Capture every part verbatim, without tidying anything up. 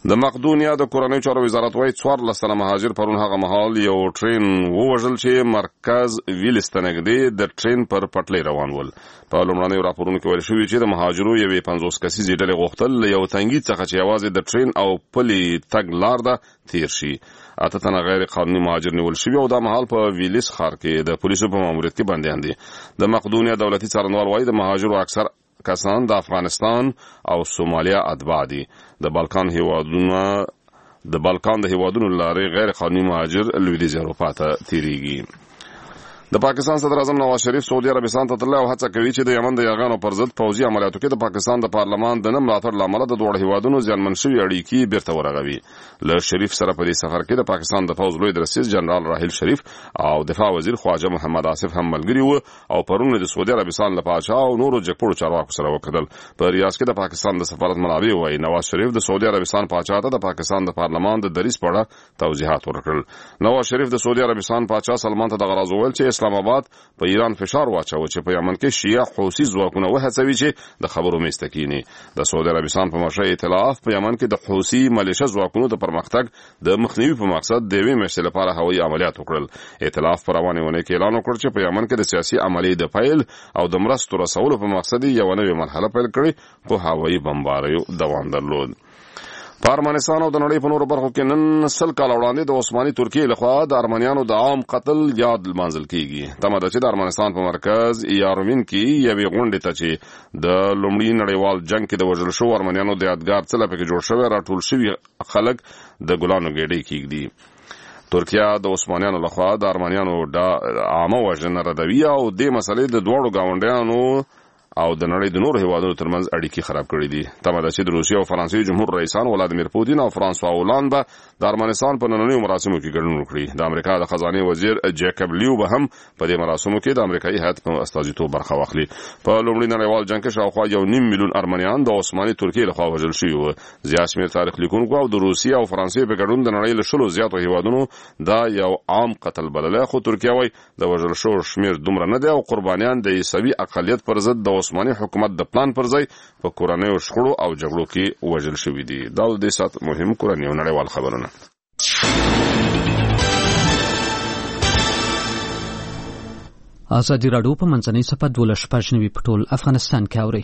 د مقدونیا د کورنیو چارو وزارت وايي څوارلس تنه مهاجر پرون هغه مهال یو ټرین ووژل چې مرکز ویلز ته نږدې د ټرین پر پټلۍ روان ول. په لومړنیو راپورونو کې ویل شوي چې د مهاجرو یوې پنځوس کسیزې ډلې غوښتل له یو تنګي څخه چې یوازې د ټرین او پلي تګ لار ده تیر شي. اته تنه غیر قانوني مهاجر نیول شوي او دا مهال په ویلز ښار کې د پولیسو په ماموریت کې بندیان دي. د مقدونیا دولتي څارنوال وايي د مهاجرو اکثر کسان د افغانستان او سومالیا اتباع دي. د بالکان هیوادونو د بالکان د هیوادونو لارې غیر قانوني مهاجر لویدیځ اروپا ته تیریږي. د پاکستان صدر اعظم نواز شریف سعودي عربستان ته تللی او هڅه کوي چې د یمن د یاغانو پر ضد پوځي عملیاتو کې د پاکستان د پارلمان د نه ملاتړ له امله د دواړو هیوادونو زیانمن شوي اړیکې بیرته ورغوي. له شریف سره په دې سفر کې د پاکستان د پوځ لوی درسیز جنرال راحیل شریف او دفاع وزیر خواجه محمد آصف هم ملګري وو او پرون د سعودي عربستان له پاچا او نورو جګپوړو چارواکو سره وکتل. په ریاض کې د پاکستان د سفارت منابع وايي نواز شریف د سعودي عربستان پاچا ته د پاکستان د پارلمان د دریځ په اړه توضیحات ورکړل. نواز شریف د سعودي عربستان پاچا سلمان ته د غرض وویل چې اسلام آباد په ایران فشار واچوي چې په یمن کې شیعه حوثي ځواکونه وهڅوي چې د خبرو میز ته کینی. د سعودي عربستان په مشرۍ ائتلاف په یمن کې د حوثي ملیشه ځواکونو د پرمختګ د مخنیوي په مقصد د یوې میاشتې لپاره هوایي عملیات وکړل. ائتلاف په روانې اونۍ کې اعلان وکړ چې په یمن کې د سیاسي عملیې د پیل او د مرستو رسولو په مقصد یو نوې مرحله پیل کړې خو هوایي بمباریو دوام درلود. په ارمنستان او د نړۍ په نورو برخو کې نن سل کاله وړاندې د عثماني ترکیې لخوا د ارمنیانو د عام قتل یاد لمانځل کیږي. تمه ده چې د ارمنستان په مرکز یارمین کې یوې غونډې ته چې د لومړي نړیوال جنګ کې د وژل شوو ارمنیانو د یادګار څلی پکې جوړ شوی راټول شوي خلک د ګلانو ګېډۍ کیږدي. ترکیه د عثمانیانو لخوا د ارمنیانو د عامه وژنه ردوي او دې مسلې د دواړو ګاونډیانو او د نړۍ د نورو هیوادونو ترمنځ اړیکې خراب کړې دي. تمه ده چې د روسیې او فرانسې جمهور رئیسان ولادیمیر پوتین او فرانسوا هولند به د ارمنستان په نننیو مراسمو کې ګډون وکړي. د امریکا د خزانې وزیر جیکب لیو به هم په دې مراسمو کې د امریکایي هیات په استازیتوب برخه واخلي. په لومړي نړیوال جنګ کې شاوخوا یو نیم میلیون ارمنیان د عثماني ترکیې لخوا وژل شوي وو. زیات شمېر تاریخ لیکونکو او د روسیې او فرانسې په ګډون د نړۍ له شلو زیاتو هیوادونو دا یو عام قتل بللی، خو ترکیه وایي د وژل شوو شمېر دومره نه دی او قربانیان د عیسوي اقلیت پر ضد د عثماني حکومت د پلان پر ځای په کورنیو شخړو او جګړو کې وژل شوي دي. دا د دې ساعت مهم کورني او نړیوال خبرونه. ازادي راډیو په منځنۍ صفحه دولس شپږ نوي په ټول افغانستان کې اوري.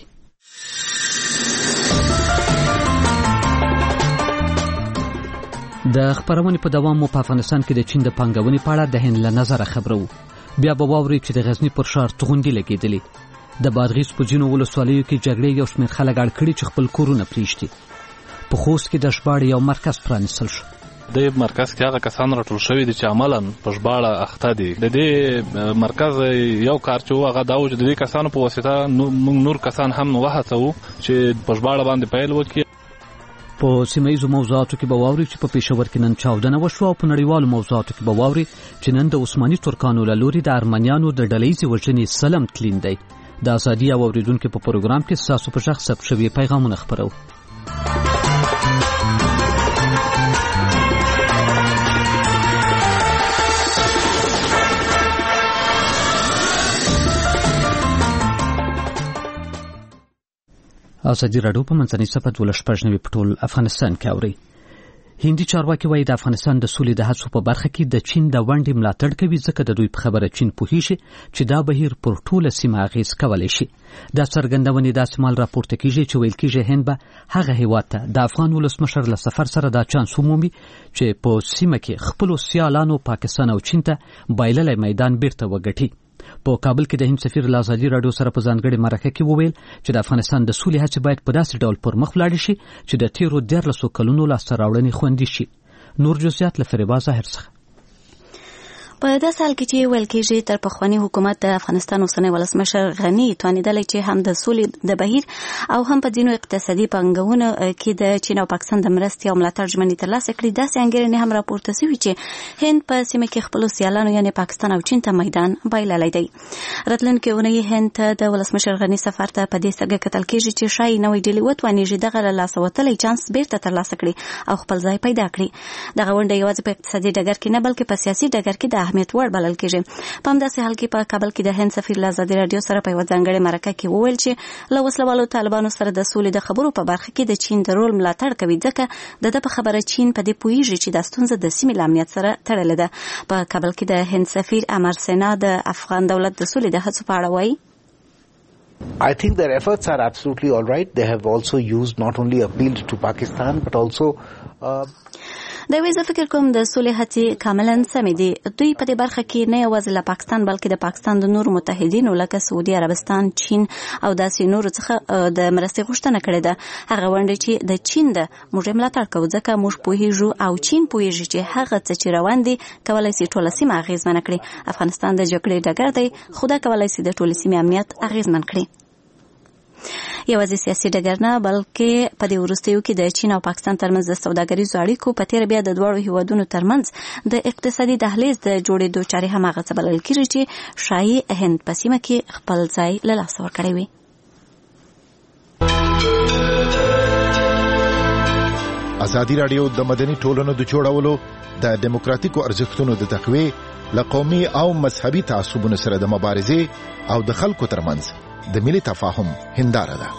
د خبرونې په دوام مو په افغانستان کې د چین د پانګونې په اړه د هند له نظره خبرو. بیا به واورئ چې د غزني پر ښار توغندي لګېدلې. د بادغیس په ځینو ولسوالیو کې جګړې یو شمېر خلک اړ کړي چې خپل کورونه پرېږدي. په خوست کې د ژباړې یو مرکز پرانیستل شو. د مرکز کې هغه کسان راټول شوي دي چې عملاً په ژباړه اخته دي. د دې مرکز یو کار چې هغه دا و چې د دې کسانو په واسطه موږ نور کسان هم وهڅوو چې په ژباړه باندې پیل وکړي. په سیمه‌ییزو موضوعاتو کې به واوري چې په پېښور کې نن چاودنه وشوه او په نړیوالو موضوعاتو کې به واوري چې نن د عثماني ترکانو له لوري د ارمنیانو د ډلهییزې وژنې سلم تلین دی. د ازادي او اوریدونکو په پروګرام کې ستاسو په شخص ثبت شوي پیغامونه خپرو. ازادي راډیو په منځنۍ صفحه دولس شپږ نوي په ټول افغانستان کې اوري. هندي چارواکي وایي د افغانستان د سولې د هڅو په برخه کې د چین د ونډې ملاتړ کوي ځکه د دوی په خبره چین پوهیږي چې دا بهیر پر ټوله سیمه اغېز کولی شي. دا څرګندونې داسې مهال راپورته کیږي چې ویل کیږي هند به هغه هیواد ته د افغان ولسمشر له سفر سره دا چانس ومومي چې په سیمه کې خپلو سیالانو پاکستان او چین ته بایللی میدان بیرته وګټي. په کابل کې د هند سفیر له ازادي راډیو سره په ځانګړې مرکه کې وویل چې د افغانستان د سولې هڅې باید په داسې ډول پر مخ ولاړې شي چې د تیرو دیارلسو کلونو لاسته راوړنې خوندي شي. نور جزئیات له فریبا ظاهر څخه. په دې سال کې چې ویل کېږي تر پخوانی حکومت د افغانستان اوسنی ولسمشر غنی توانیدلی چې هم د سولې د بهیر او هم په ځینو اقتصادي پانګونو کې د چین او پاکستان د مرستې او ملاتړ ژمنې ترلاسه کړي. داسې انګېرنې هم راپورته شوي چې هند په سیمه کې خپلو سیالانو یعنې پاکستان او چین ته میدان بایللی دی. راتلونکې اونۍ هند ته د ولسمشر غني سفر ته په دې سترګه کتل کېږي چې ښایي نوې ډلې وتوانېږي دغه له لاسه وتلی چانس بیرته ترلاسه کړي او خپل ځای پیدا کړي. دغه ونډه یوازې په اقتصادي ډګر کې نه بلکې په سیاسي ډګر کې د اهمیت وړ بلل کېږي. په همداسې حال کې په کابل کې د هند سفیر له ازادي راډیو سره په یوه ځانګړې مرکه کې وویل چې له وسلوالو طالبانو سره د سولې د خبرو په برخه کې د چین د رول ملاتړ کوي، ځکه د ده په خبره چین په دې پوهیږي چې دا ستونزه د سیمې له امنیت سره تړلې ده. په کابل کې د هند سفیر امر سینا د افغان دولت د سولې د هڅو په اړه وایي. I think their efforts are absolutely all right. They have also used not only appealed to Pakistan but also uh, دا وی زه فکر کوم د سولې هڅې کاملا سمې دي. دوی په دې برخه کې نه یوازې له پاکستان بلکې د پاکستان د نورو متحدینو لکه سعودي عربستان، چین او داسې نورو څخه د مرستې غوښتنه کړې ده. هغه ونډې چې د چین ده موږ ملاتړ کوو ځکه موږ پوهیږو او چین پوهیږي چې هغه څه چې روان دي کولی شي ټوله سیمه اغېزمنه کړي. افغانستان د جګړې ډګر دی خو دا کولی شي د ټولې سیمې امنیت اغېزمن کړي. یوازې سیاسي ډګر نه بلکې په دې وروستیو کې د چین او پاکستان ترمنځ د سوداګریزو اړیکو په تېره بیا د دواړو هیوادونو ترمنځ د اقتصادي دهلیز د جوړېدو چارې هماغه څه بلل کېږي چې ښایي هند په سیمه کې خپل ځای له لاسه ورکړی وي. ازادي راډیو د مدني ټولنو د جوړولو د دیموکراتیکو ارزښتونو د تقویې له قومي او مذهبي تعصبونو سره د مبارزې او د خلکو ترمنځ د ملي تفاهم هنداره ده.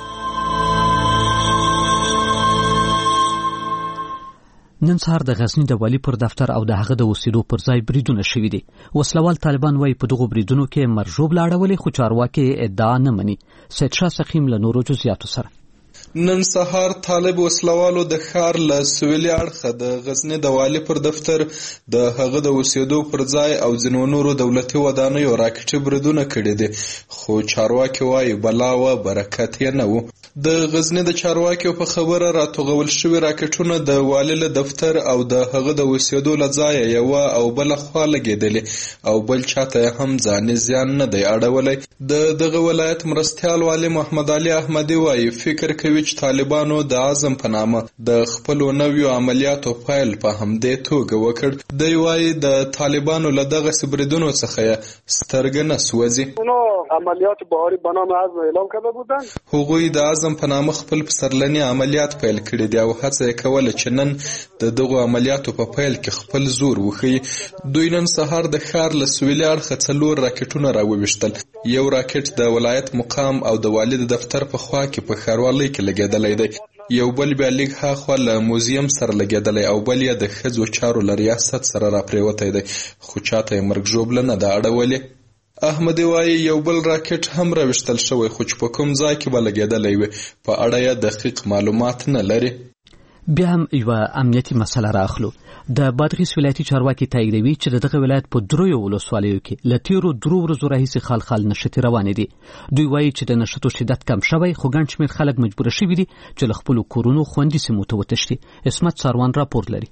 نن سهار د غزنی د والي پر دفتر او د هغه د اوسېدو پر ځای بریدونه شوي دي. وسلوال طالبان وايي په دغو بریدونو کې مرژوب لاړولې، خو چارواکي ادعا نه مني. سید شاه سقیم له نورو جزئیاتو سره. نن سهار طالب وسلوالو د ښار له سویلي اړخه د غزنی د والي پر دفتر د هغه د اوسېدو پر ځای او ځینو نورو دولتي ودانیو راکټي بریدونه کړي دي، خو چارواکي وایي بلا و برکت یې نه و. د غزنی د چارواکیو په خبره راټوغول شوي راکټونه د والي له دفتر او د هغه د اوسېدو له ځایه یوه او بله خوا لګېدلې او بل چاته یې هم ځاني زیان نه دی اړولی. د دغه ولایت مرستیال والي محمد علي احمدي وایي فکر کوي چې طالبانو د عزم په نامه د خپلو نویو عملیاتو پیل په همدې توګه وکړ. دی وایي د طالبانو له دغسې بریدونو څخه یې سترګه نه سوځي. عملیات بهاری به نام عزم اعلام کرده بودند. هغوی د عزم په نامه خپل پسرلني عملیات پیل کړي دي او هڅه یې کوله چې نن د دغو عملیاتو په پیل کې خپل زور وښیي. دوی نن سهار د ښار له سویلي اړخه څلور راکټونه راوویشتل. یو راکټ د ولایت مقام او د والي د دفتر په خوا کې په ښاروالۍ کې لګېدلی دی، یو بل بیا لږ هاخوا له موزیم سره لګېدلی او بل یې د ښځو چارو له ریاست سره راپرېوتی دی، خو چاته یې مرګ ژوبله نه ده اړولې. احمدي وایي یو بل راکټ هم راویشتل شوی خو چې په کوم ځای کې به لګېدلی وي په اړه یې دقیق معلومات نه لري. بیا هم یوه امنیتي مسله راخلو. د بادغیس ولایتي چارواکي تاییدوي چې د دغه ولایت په دریو ولسوالیو کې له تیرو درو ورځو راهیسې خال خال نښتې روانې دي. دوی وایي چې د نښتو شدت کم شوی خو ګڼ شمېر خلک مجبوره شوي دي چې له خپلو کورونو خوندي سیمو ته وتښتي. عصمت ساروان راپور لري.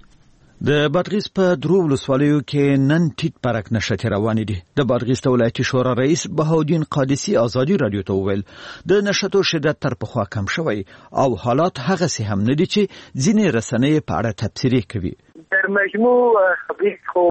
د بادغیس په درو ولسوالیو کې نن ټیټ پرک نښتې روانې دي. د بادغیس د ولایتي شورا رئیس بهاودین قادسي ازادي راډیو ته وویل د نښتو شدت تر پخوا کم شوی او حالات هغسې هم نه دي چې ځینې رسنۍ په اړه تبصرې کوي. در مجموع خو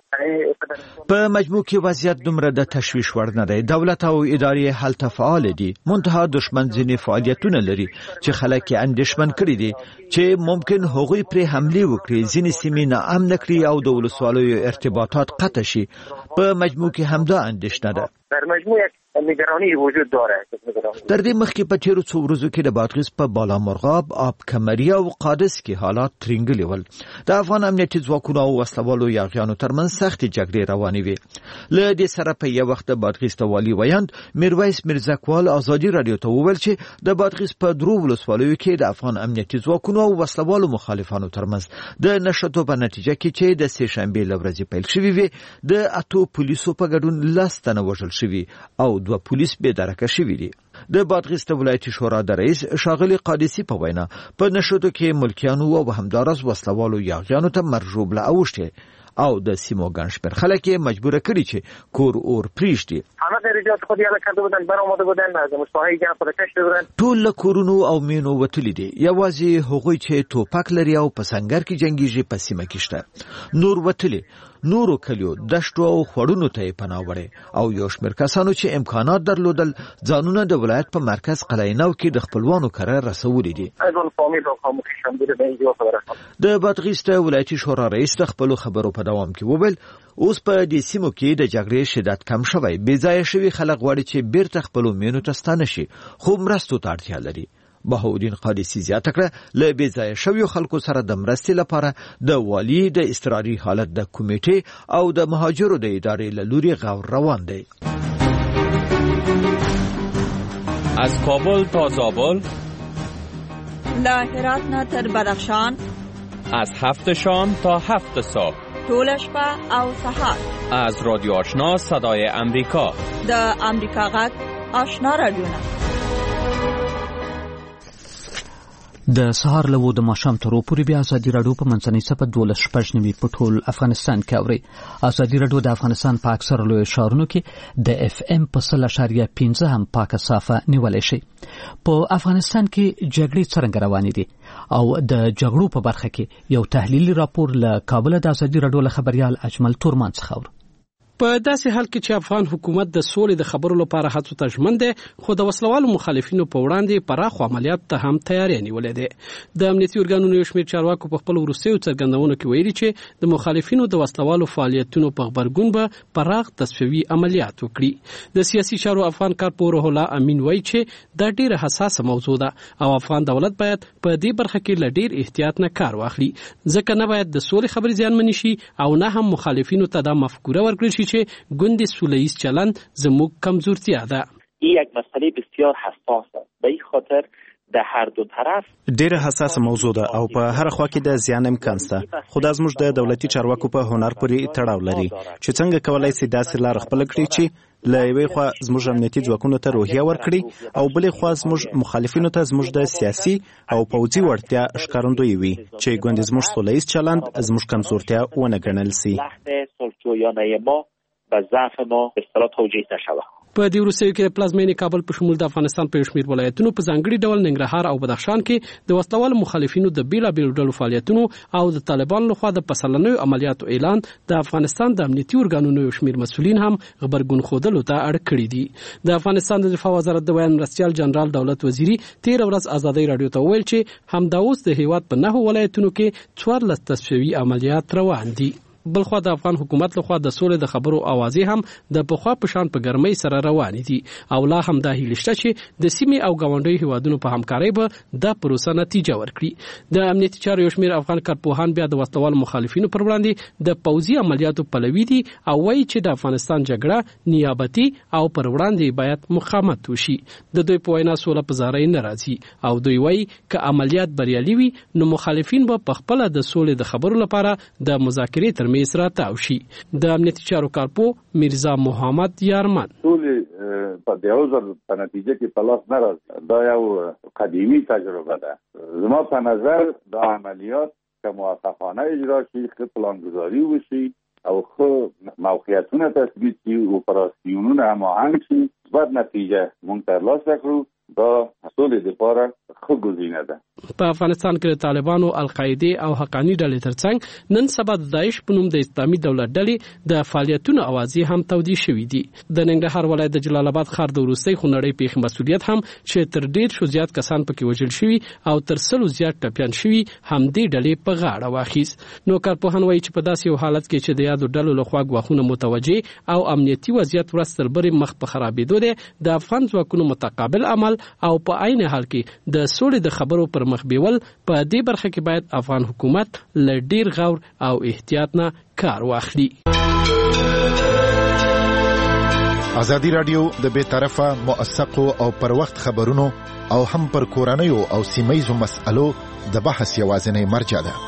په مجموع کې وضعیت دومره د تشویش وړ نه دی. دولت او ادارې هلته فعال دي، منتها دشمن ځینې فعالیتونه لري چې خلک یې اندېښمن کړي دي چې ممکن هغوی پرې حملې وکړي، ځینې سیمې ناامنه کړي او د ولسوالیو ارتباطات قطع شي. په مجموع کې همدا اندېښنه ده. در مجموع نگرانی وجود داره. در دې مخکې په تیرو څو ورځو کې د بادغیس په بالا مرغاب، آب کمري او قادس کې حالات ترنګلي ول. د افغان امنیتي ځواکونو او وسلوالو یاغیانو ترمنځ سختې جګړې روانې وې. له دې سره په یو وخت د بادغیس د والي ویاند میرویس میرزکوال ازادي راډیو ته وویل چې د بادغیس په درو ولسوالیو کې د افغان امنیتي ځواکونو او وسلوالو مخالفانو ترمنځ د نښتو په نتیجه کې چې د سې شنبې له ورځې پیل شوي وي د اتو پولیسو په ګډون لس تنه وژل شوي او دوه پولیس بې درکه شوي دي. د بادغیس د ولایتي شورا د رئیس ښاغلي قادسي په وینا په نښتو کې ملکیانو او همداراز وسلوالو یاغیانو ته مرژوبله اوښتې او د سیمو ګڼ شمېر خلک یې مجبوره کړي چې کور اور پرېږدي. همه خریجات خود یاله کرده بودن برآمده بودن از مصاحی جان خود کشته بودن. ټول له کورونو او مینو وتلي دي، یوازې هغوی چې توپک لري او په سنګر کې جنګیږي په سیمه کې شته. نور وتلي نورو کلیو دشتو او خوړونو ته یې پناه وړې او یو شمېر کسانو چې امکانات درلودل ځانونه د ولایت په مرکز قلعه نو کې د خپلوانو کره رسولي دي. د بادغیس د ولایتي شورا رئیس د خپلو خبرو په دوام کې وویل اوس په دې سیمو کې د جګړې شدت کم شوی، بې ځایه شوي خلک غواړي چې بیرته خپلو مینو ته ستانه شي، خو مرستو ته اړتیا لري. بهاءالدین قادسي زیاته کړه له بې ځایه شویو خلکو سره د مرستې لپاره د والي د اضطراري حالت د کمیټې او د مهاجرو د ادارې له لوري غور روان دی. از کابل تا زابل، له هرات نه تر بدخشان، از هفت شام تا هفت صبح، طول شپه او سحر، از رادیو آشنا صدای امریکا، د امریکا غږ آشنا رادیو نه. د سهار له د ماښام تر پورې بیا ازادي راډیو په منځنۍ صفحه دولس شپږ نوي په ټول افغانستان کې اوري. ازادي راډیو د افغانستان په اکثره لویو ښارونو کې د اف ام په سل اشاریه پنځه هم پاکه صافه نیولی شي. په افغانستان کې جګړې څرنګه روانې دي او د جګړو په برخه کې یو تحلیلي راپور له کابل د ازادي راډیو له خبريال اجمل تورمان څخه اورو. په داسې حال کې چې افغان حکومت د سولې د خبرو لپاره هڅو ته ژمن دی، خو د وسلوالو مخالفینو په وړاندې پراخ عملیات ته هم تیاری نیولې ده. د امنیتي ارګانونو یو شمېر چارواکو په خپل وروستیو څرګندونو کې ویلي چې د مخالفینو د وسلوالو فعالیتونو په غبرګون به پراخ تصفیوي عملیات وکړي. د سیاسي چارو افغان کارپور روح الله امین وایي چې دا ډیره حساسه موضوع ده او افغان دولت باید په دې برخه کې له ډیر احتیاط نه کار واخلي، ځکه نه باید د سولې خبرې زیانمنې شي او نه هم مخالفینو ته دا مفکوره ورکړل شي چې گوند سوله‌ایز چلند زموږ کمزورتیا ده. این یک مسئله بسیار حساس است. به این خاطر د هر دو طرف ډیره حساسه موضوع ده او په هر خوا کې د زیان امکان شته. خو دا زموږ د دولتي چارواکو په هنر پورې تړاو لري چې څنګه کولای شي داسې لار خپل کړي چې له یوې خوا زموږ امنیتي ځواکونو ته روحیه ورکړي او بلې خوا زموږ مخالفینو ته زموږ د سیاسي او پوځي وړتیا ښکارندوی وي چې ګوند زموږ سوله‌ایز چلند زموږ کمزورتیا ونه ګڼل شي. و ضعف ما به اصطلاح توجیه نشود. په دې وروستیو کې پلازمینې کابل په شمول د افغانستان په شمیر ولایتونو په ځانګړي ډول ننګرهار او بدخشان کې د وسلوالو مخالفینو د بیلابېلو ډلو فعالیتونو او د طالبانو لخوا د پسلنیو عملیاتو اعلان د افغانستان د امنیتي ارګانونو یو شمیر مسؤلین هم غبرګون ښودلو ته اړ کړي دي. د افغانستان د دفاع وزارت د بیان مرستیال جنرال دولت وزیری تیر ورځ ازادي راډیو ته ویل چې همدا اوس د هیواد په نهو ولایتونو کې څوارلس تصفیوي عملیات روان دي. بلخوا د افغان حکومت لخوا د سولې د خبرو اوازې هم د پخوا په شان په ګرمۍ سره روانې دي او لا هم دا هیله شته چې د سیمې او ګاونډیو هیوادونو په همکارۍ به دا پروسه نتیجه ورکړي. د امنیتي چارو یو شمېر افغان کارپوهان بیا د وسلوالو مخالفینو پر وړاندې د پوځي عملیاتو پلوي دي او وایي چې د افغانستان جګړه نیابتي او پر وړاندې باید مقاومت وشي. د دوی په وینا سوله په زارۍ نه راځي او دوی وایي که عملیات بریالي وي نو مخالفین به په خپله د سولې د خبرو لپاره د مذاکرې تر میز راتاو شي. د امنیتي چارو کارپو میرزا محمد یارمن ټول په دیوزر په نتیجه کې په لاس نه راځي. دا یو قدیمی تجربه ده. زما په نظر دا عملیات که موفقانه اجرا شي، ښه پلانګذاري وشي او ښه موقعیتونه تثبیت شي، اپراسیونونه هماهنګ شي، مثبت نتیجه موږ ترلاسه کړو. دا سولې لپاره ښه ګزینه ده. په افغانستان کې د طالبانو، القاعده او حقانی ډلې ترڅنګ نن سبا د داعش په نوم د اسلامي دولت ډلې د فعالیتونو اوازې هم تودې شوې دي. د ننګرهار ولایت د جلال آباد ښار د وروستۍ خونړۍ پیښې مسؤلیت هم چې تر ډیر شو زیات کسان پکې وژل شوي او تر سلو زیات ټپیان شوي همدې ډلې په غاړه واخیست. نو کارپوهان وایي چې په داسې یو حالت کې چې د یادو ډلو لخوا ګواښونه متوجه او امنیتي وضعیت ورځ تر بلې مخ په خرابېدو دی، د افغان ځواکونو متقابل عمل او په عین حال کې د سولې د خبرو پر مخ بیول په دې برخه کې باید افغان حکومت له ډیر غور او احتیاط نه کار واخلي. ازادي راډیو د بې طرفه، موثقو او پر وخت خبرونو او هم پر کورنیو او سیمه‌یزو مسألو د بحث یوازینی مرجع ده.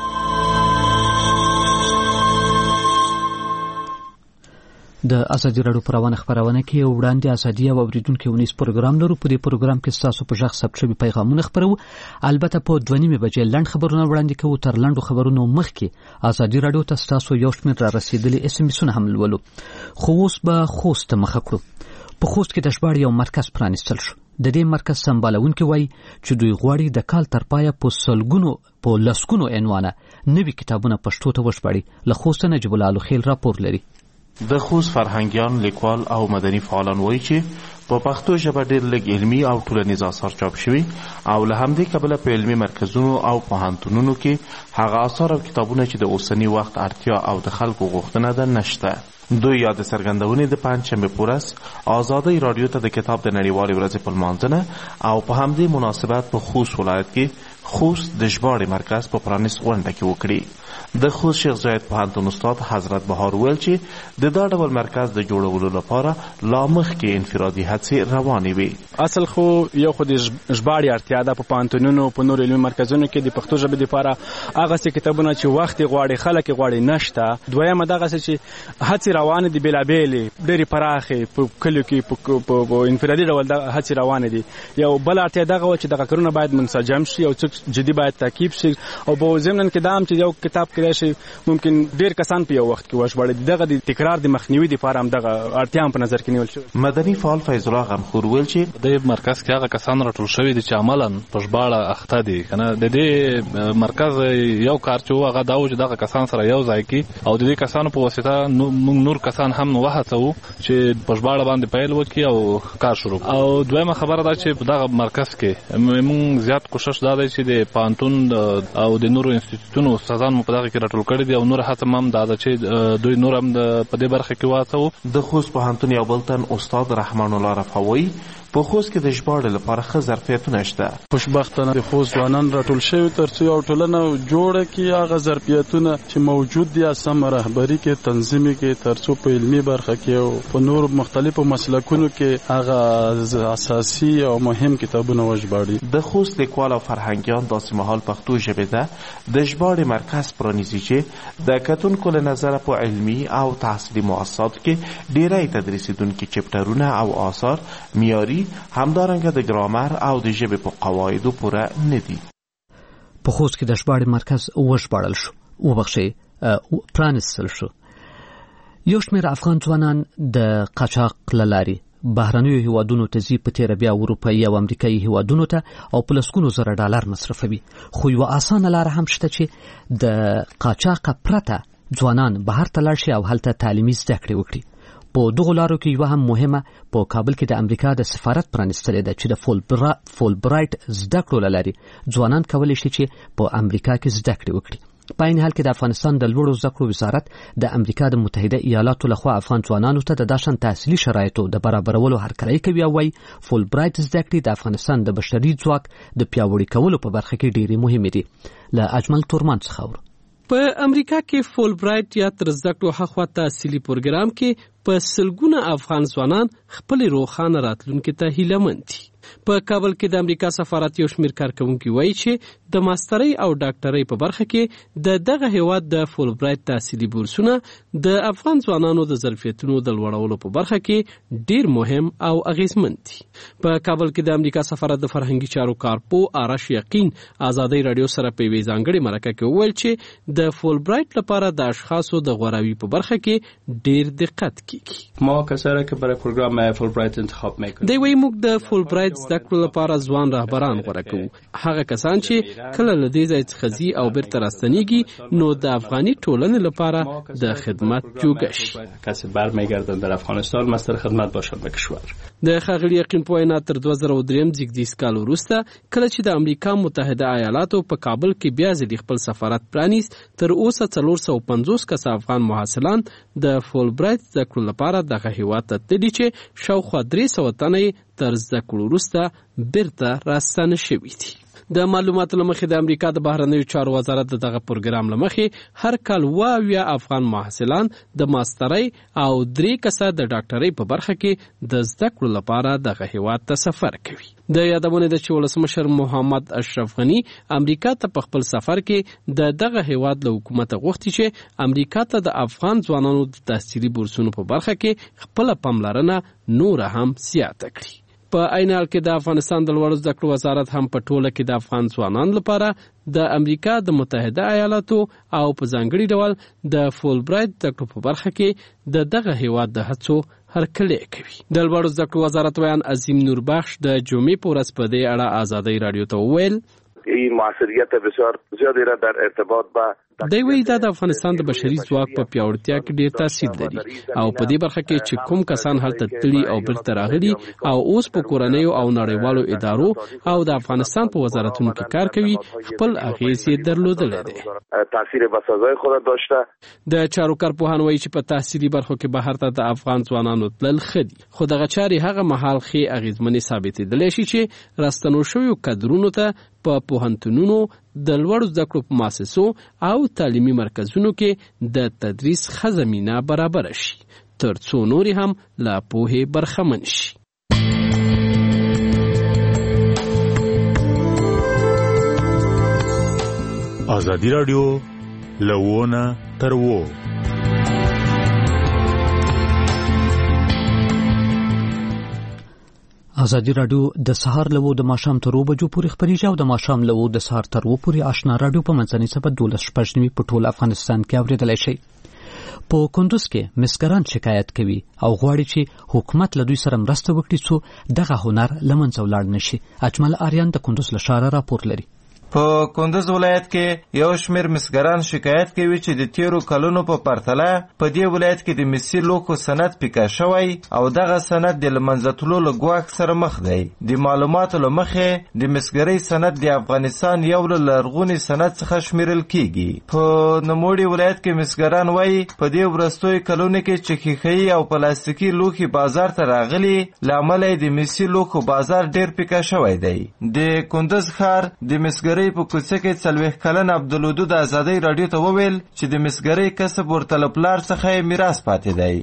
د ازادي راډیو په روانه خبرونه کې وړاندې ازادي او اوریدونکو ونیس پروګرام لرو. په دې پروګرام کې تاسو په ژغ ثبت شوي پیغامونه خبرو. البته په دوه نیمې بجې لنډ خبرونه وړاندې کوو. تر لنډو خبرونو مخکې ازادي راډیو ته تاسو یو شمېر را رسیدلي اس ام اسونه هم لولو. خو اوس به خوست مخه کړو. په خوست کې د ژباړې یو مرکز پرانیستل شو. د دې مرکز سمبالونکي وایي چې دوی غواړي د کال تر پایه په سلګونو په لسګونو عنوانه نوي کتابونه پښتو ته وژباړي. له خوست نجیب الله الخیل راپور لري. د خوست فرهنګیان، لیکوال او مدني فعالان وایي چې په پښتو ژبه ډېر لږ علمي او ټولنیز آثار چاپ شوي او له همدې کبله په علمي مرکزونو او پوهنتونونو کې هغه آثار او کتابونه چې د اوسني وخت اړتیا او د خلکو غوښتنه ده نشته. دوی یا د څرګندونې د پنجشنبې په ورځ ازادۍ راډیو ته د کتاب د نړیوالې ورځې په لمانځنه او په همدې مناسبت په خوست ولایت کې خوست د ژباړې مرکز په پرانیست غونډه کې وکړي. د خوست شیخ زاید پوهنتون استاد حضرت بهار ویل چې د دا ډول مرکز د جوړولو لپاره لا مخکې انفرادي هڅې روانې وي. اصل خو یو خو د ژباړې اړتیا ده په پوهنتونونو په نورو علمي مرکزونو کې د پښتو ژبې دپاره هغسې کتابونه چې وخت یې غواړي خلک یې غواړي نشته. دویمه دغسې چې هڅې روانې دي بېلابېلې ډېرې پراخې په کلیو کې په انفرادي ډول هڅې روانې دي. یو بله اړتیا دغه وه چې دغه کارونه باید منسجم شي او څوک جدي باید تعقیب شي او په ضمن کې دا هم چې یو کتاب کېدای شي ممکن ډېر کسان په یو وخت کې وژباړي. دغه د تکرار د مخنیوي دپاره هم دغه اړتیا هم په نظر کې نیول شوې. مدني فعال فیض الله غمخور ویل چې په دې مرکز کې هغه کسان راټول شوي دي چې عملاً په ژباړه اخته دي که نه. د دې مرکز یو کار چې و هغه دا و چې دغه کسان سره یو ځای کړي او د دې کسانو په واسطه موږ نور کسان هم وهڅوو چې په ژباړه باندې پیل وکړي او کار شروع کړي. او دویمه خبره ده چې په دغه مرکز کې موږ زیات کوشش دا دی چې د پوهنتون او د نورو انسټیټیوټونو استادان مو په دغه کې راټول کړي دي او نور هڅه هم دا ده چې دوی نور هم په دې برخه کې واچوو. د خوست پوهنتون یو بل تن استاد رحمان الله رفاوی په خوست کې د ژباړې لپاره ښه ظرفیتونه شته. خوشبختانه د خوست ځوانان راټول شوي تر څو یو ټولنه جوړه کړي هغه ظرفیتونه چې موجود دي سمه رهبري کې تنظیمي کې تر څو په علمي برخه کې او په نورو مختلفو مسلکونو کې هغه اساسي او مهم کتابونه وژباړي. د خوست لیکوال او فرهنګیان داسې مهال پښتو ژبې ته د ژباړې مرکز پرانیزي چې د کتونکو له نظره په علمي او تحصیلي مؤسساتو کې ډېری تدریسېدونکي چپټرونه او آثار معیاري همدارنګه د ګرامر او د ژبې په قواعدو پوره نه دي. په خوست کې د ژباړې مرکز وژباړل شو وبخښئ پرانیستل شو. یو شمېر افغان ځوانان د قاچاق له لارې بهرنیو هیوادونو ته ځي، په تېره بیا اروپایي او امریکایي هیوادونو ته او په لسګونو زره ډالر مصرفوي. خو یوه اسانه لاره هم شته چې د قاچاقه پرته ځوانان بهر ته لاړ شي او هلته تعلیمي زده کړې وکړي. په دغو لارو کې یوه هم مهمه په کابل کې د امریکا د سفارت پرانیستلې ده چې د فول برایټ زده کړو له لارې ځوانان کولی شي چې په امریکا کې زده کړې وکړي. په عین حال کې د افغانستان د لوړو زده کړو وزارت د امریکا د متحده ایالاتو لخوا افغان ځوانانو ته د داشن تحصیلي شرایطو د برابرولو هرکلی کوي او وايي فول برایټ زده کړې د افغانستان د بشري ځواک د پیاوړي کولو په برخه کې ډېرې مهمې دي. له اجمل تورمان څخه اورو. په امریکا کې فول برایټ یا تر زده کړو هاخوا تحصیلي پروګرام کې په سلګونه افغان ځوانان خپل روښانه راتلونکي ته هیله مند دي. په کابل کې د امریکا سفارت یو شمېر کارکوونکي وایي چې د ماسترۍ او ډاکټرۍ په برخه کې د دغه هیواد د فول برایټ تحصیلي بورسونه د افغان ځوانانو د ظرفیتونو د لوړولو په برخه کې ډیر مهم او اغیزمن دي. په کابل کې د امریکا سفارت د فرهنګي چارو کارپو آرش یقین ازادۍ رادیو سره په یوې ځانګړې مرکه کې وویل چې د فول برایټ لپاره د اشخاصو د غوراوي په برخه کې ډیر دقت کیږي. ما کسایی که برای پروگرام فول برایټ انتخاب میکنیم دی وایي موږ د فول برایټ زده کړو لپاره ځوان رهبران غوره کوو. هغه کسان چې کله له دې ځای څخه ځي او بیرته راستنیږي نو د افغاني ټولنې لپاره د خدمت جوګه شي. کسی برمیگردن در افغانستان مستر خدمت باشد به کشور. د ښاغلي یقین په وینا تر دوه زره درې زیږدیز کال وروسته کله چې د امریکا متحده ایالاتو په کابل کې بیا ځلې خپل سفارت پرانیست، تر اوسه څلور سوه پنځوس کسه افغان محصلان د فول برایټ زده کړو لپاره دغه هیواد ته تللي چې شاوخوا درې سوه تنه تر زده کړو وروسته بیرته راستانه شوي دي. د معلوماتو له مخې د امریکا د بهرنیو چارو وزارت د دغه پروګرام له مخې هر کال اووه اویا افغان محصلان د ماسترۍ او درې کسه د ډاکټرۍ په برخه کې د زده کړو لپاره دغه هیواد ته سفر کوي. د یادونه ده چې ولسمشر محمد اشرف غني امریکا ته په خپل سفر کې د دغه هیواد له حکومته غوښتي چې امریکا ته د افغان ځوانانو د تحصیلي بورسونو په برخه کې خپل پاملرنه نور هم زیاته کړي. په عین حال کې د افغانستان د لوړو زده کړو وزارت هم په ټوله کې د افغان ځوانانو لپاره د امریکا د متحده ایالاتو او په ځانګړي ډول د فول برایټ زده کړو په برخه کې د دغه هیواد د هڅو هرکلی کوي. د لوړو زده کړو وزارت ویان عظیم نوربخش د جمعې په ورځ په دې اړه ازادۍ رادیو ته وویل این موثریت بسیار زیادی را در ارتباط با دی وی دا د افغانستان د بشري ځواک په پیاوړتیا کې ډیر تاثیر لري او په دې برخه کې چې کوم کسان هلته تللي او بیرته راغلي او اوس په کورنیو او نړیوالو ادارو او د افغانستان په وزارتونو کې کار کوي خپل اغیز یې درلودلی دی. تاثیر بسازای خود داشته. د چارو کارپوهان وایي چې په تحصیلي برخو کې بهر ته د افغان ځوانانو تلل ښه دي، خو دغه چارې هغه مهال ښې اغیزمنې ثابتېدلی شي چې راستنو شویو کادرونو ته په پوهنتونونو د لوړو زده کړو په مؤسسو او تعلیمي مرکزونو کې د تدریس ښه زمینه برابره شي تر څو نورې هم له پوهې برخمن شي. ازادي راډیو لوونه تر وو ازادي راډیو د سهار لوو د ماښام تر بجو پورې خبريږي او د ماښام لوو د سهار تر وو پورې آشنا راډیو په منځنۍ سبا دولس شپږ نیمې په ټول افغانستان کې اوریدلای شي. په کندوز کې مسګران شکایت کوي او غواړي چې حکومت له دوی سره مرسته وکړي څو دغه هنر لمنځه ولاړ نشي. اجمل آریان د کندوز له ښاره راپور لري. په کندوز ولایت کې یو شمیر مسګران شکایت کوي چې د تیرو کلونو په پرتله په دې ولایت کې د مسی لوکو سند پیکا شوی او دغه سند د لمنځتلو له ګواښ سره مخ دی. د معلوماتو له مخې د مسګرۍ سند د افغانستان یو له لرغوني سند څخه شمیرل کیږي. په نوموړي ولایت کې مسګران وایي په دې وروستیو کلونو کې چې ښیښه‌یي او پلاستیکي لوښي بازار ته راغلي له امله د مسی لوکو بازار ډیر پیکا شوی دی. د کندوز ښار د مسګرۍ په کوڅه کې څلوېښت کلن عبدالودود ازادۍ راډیو ته وویل چې د مسګرۍ کسب ورته له پلار څخه یې میراث پاتې دی.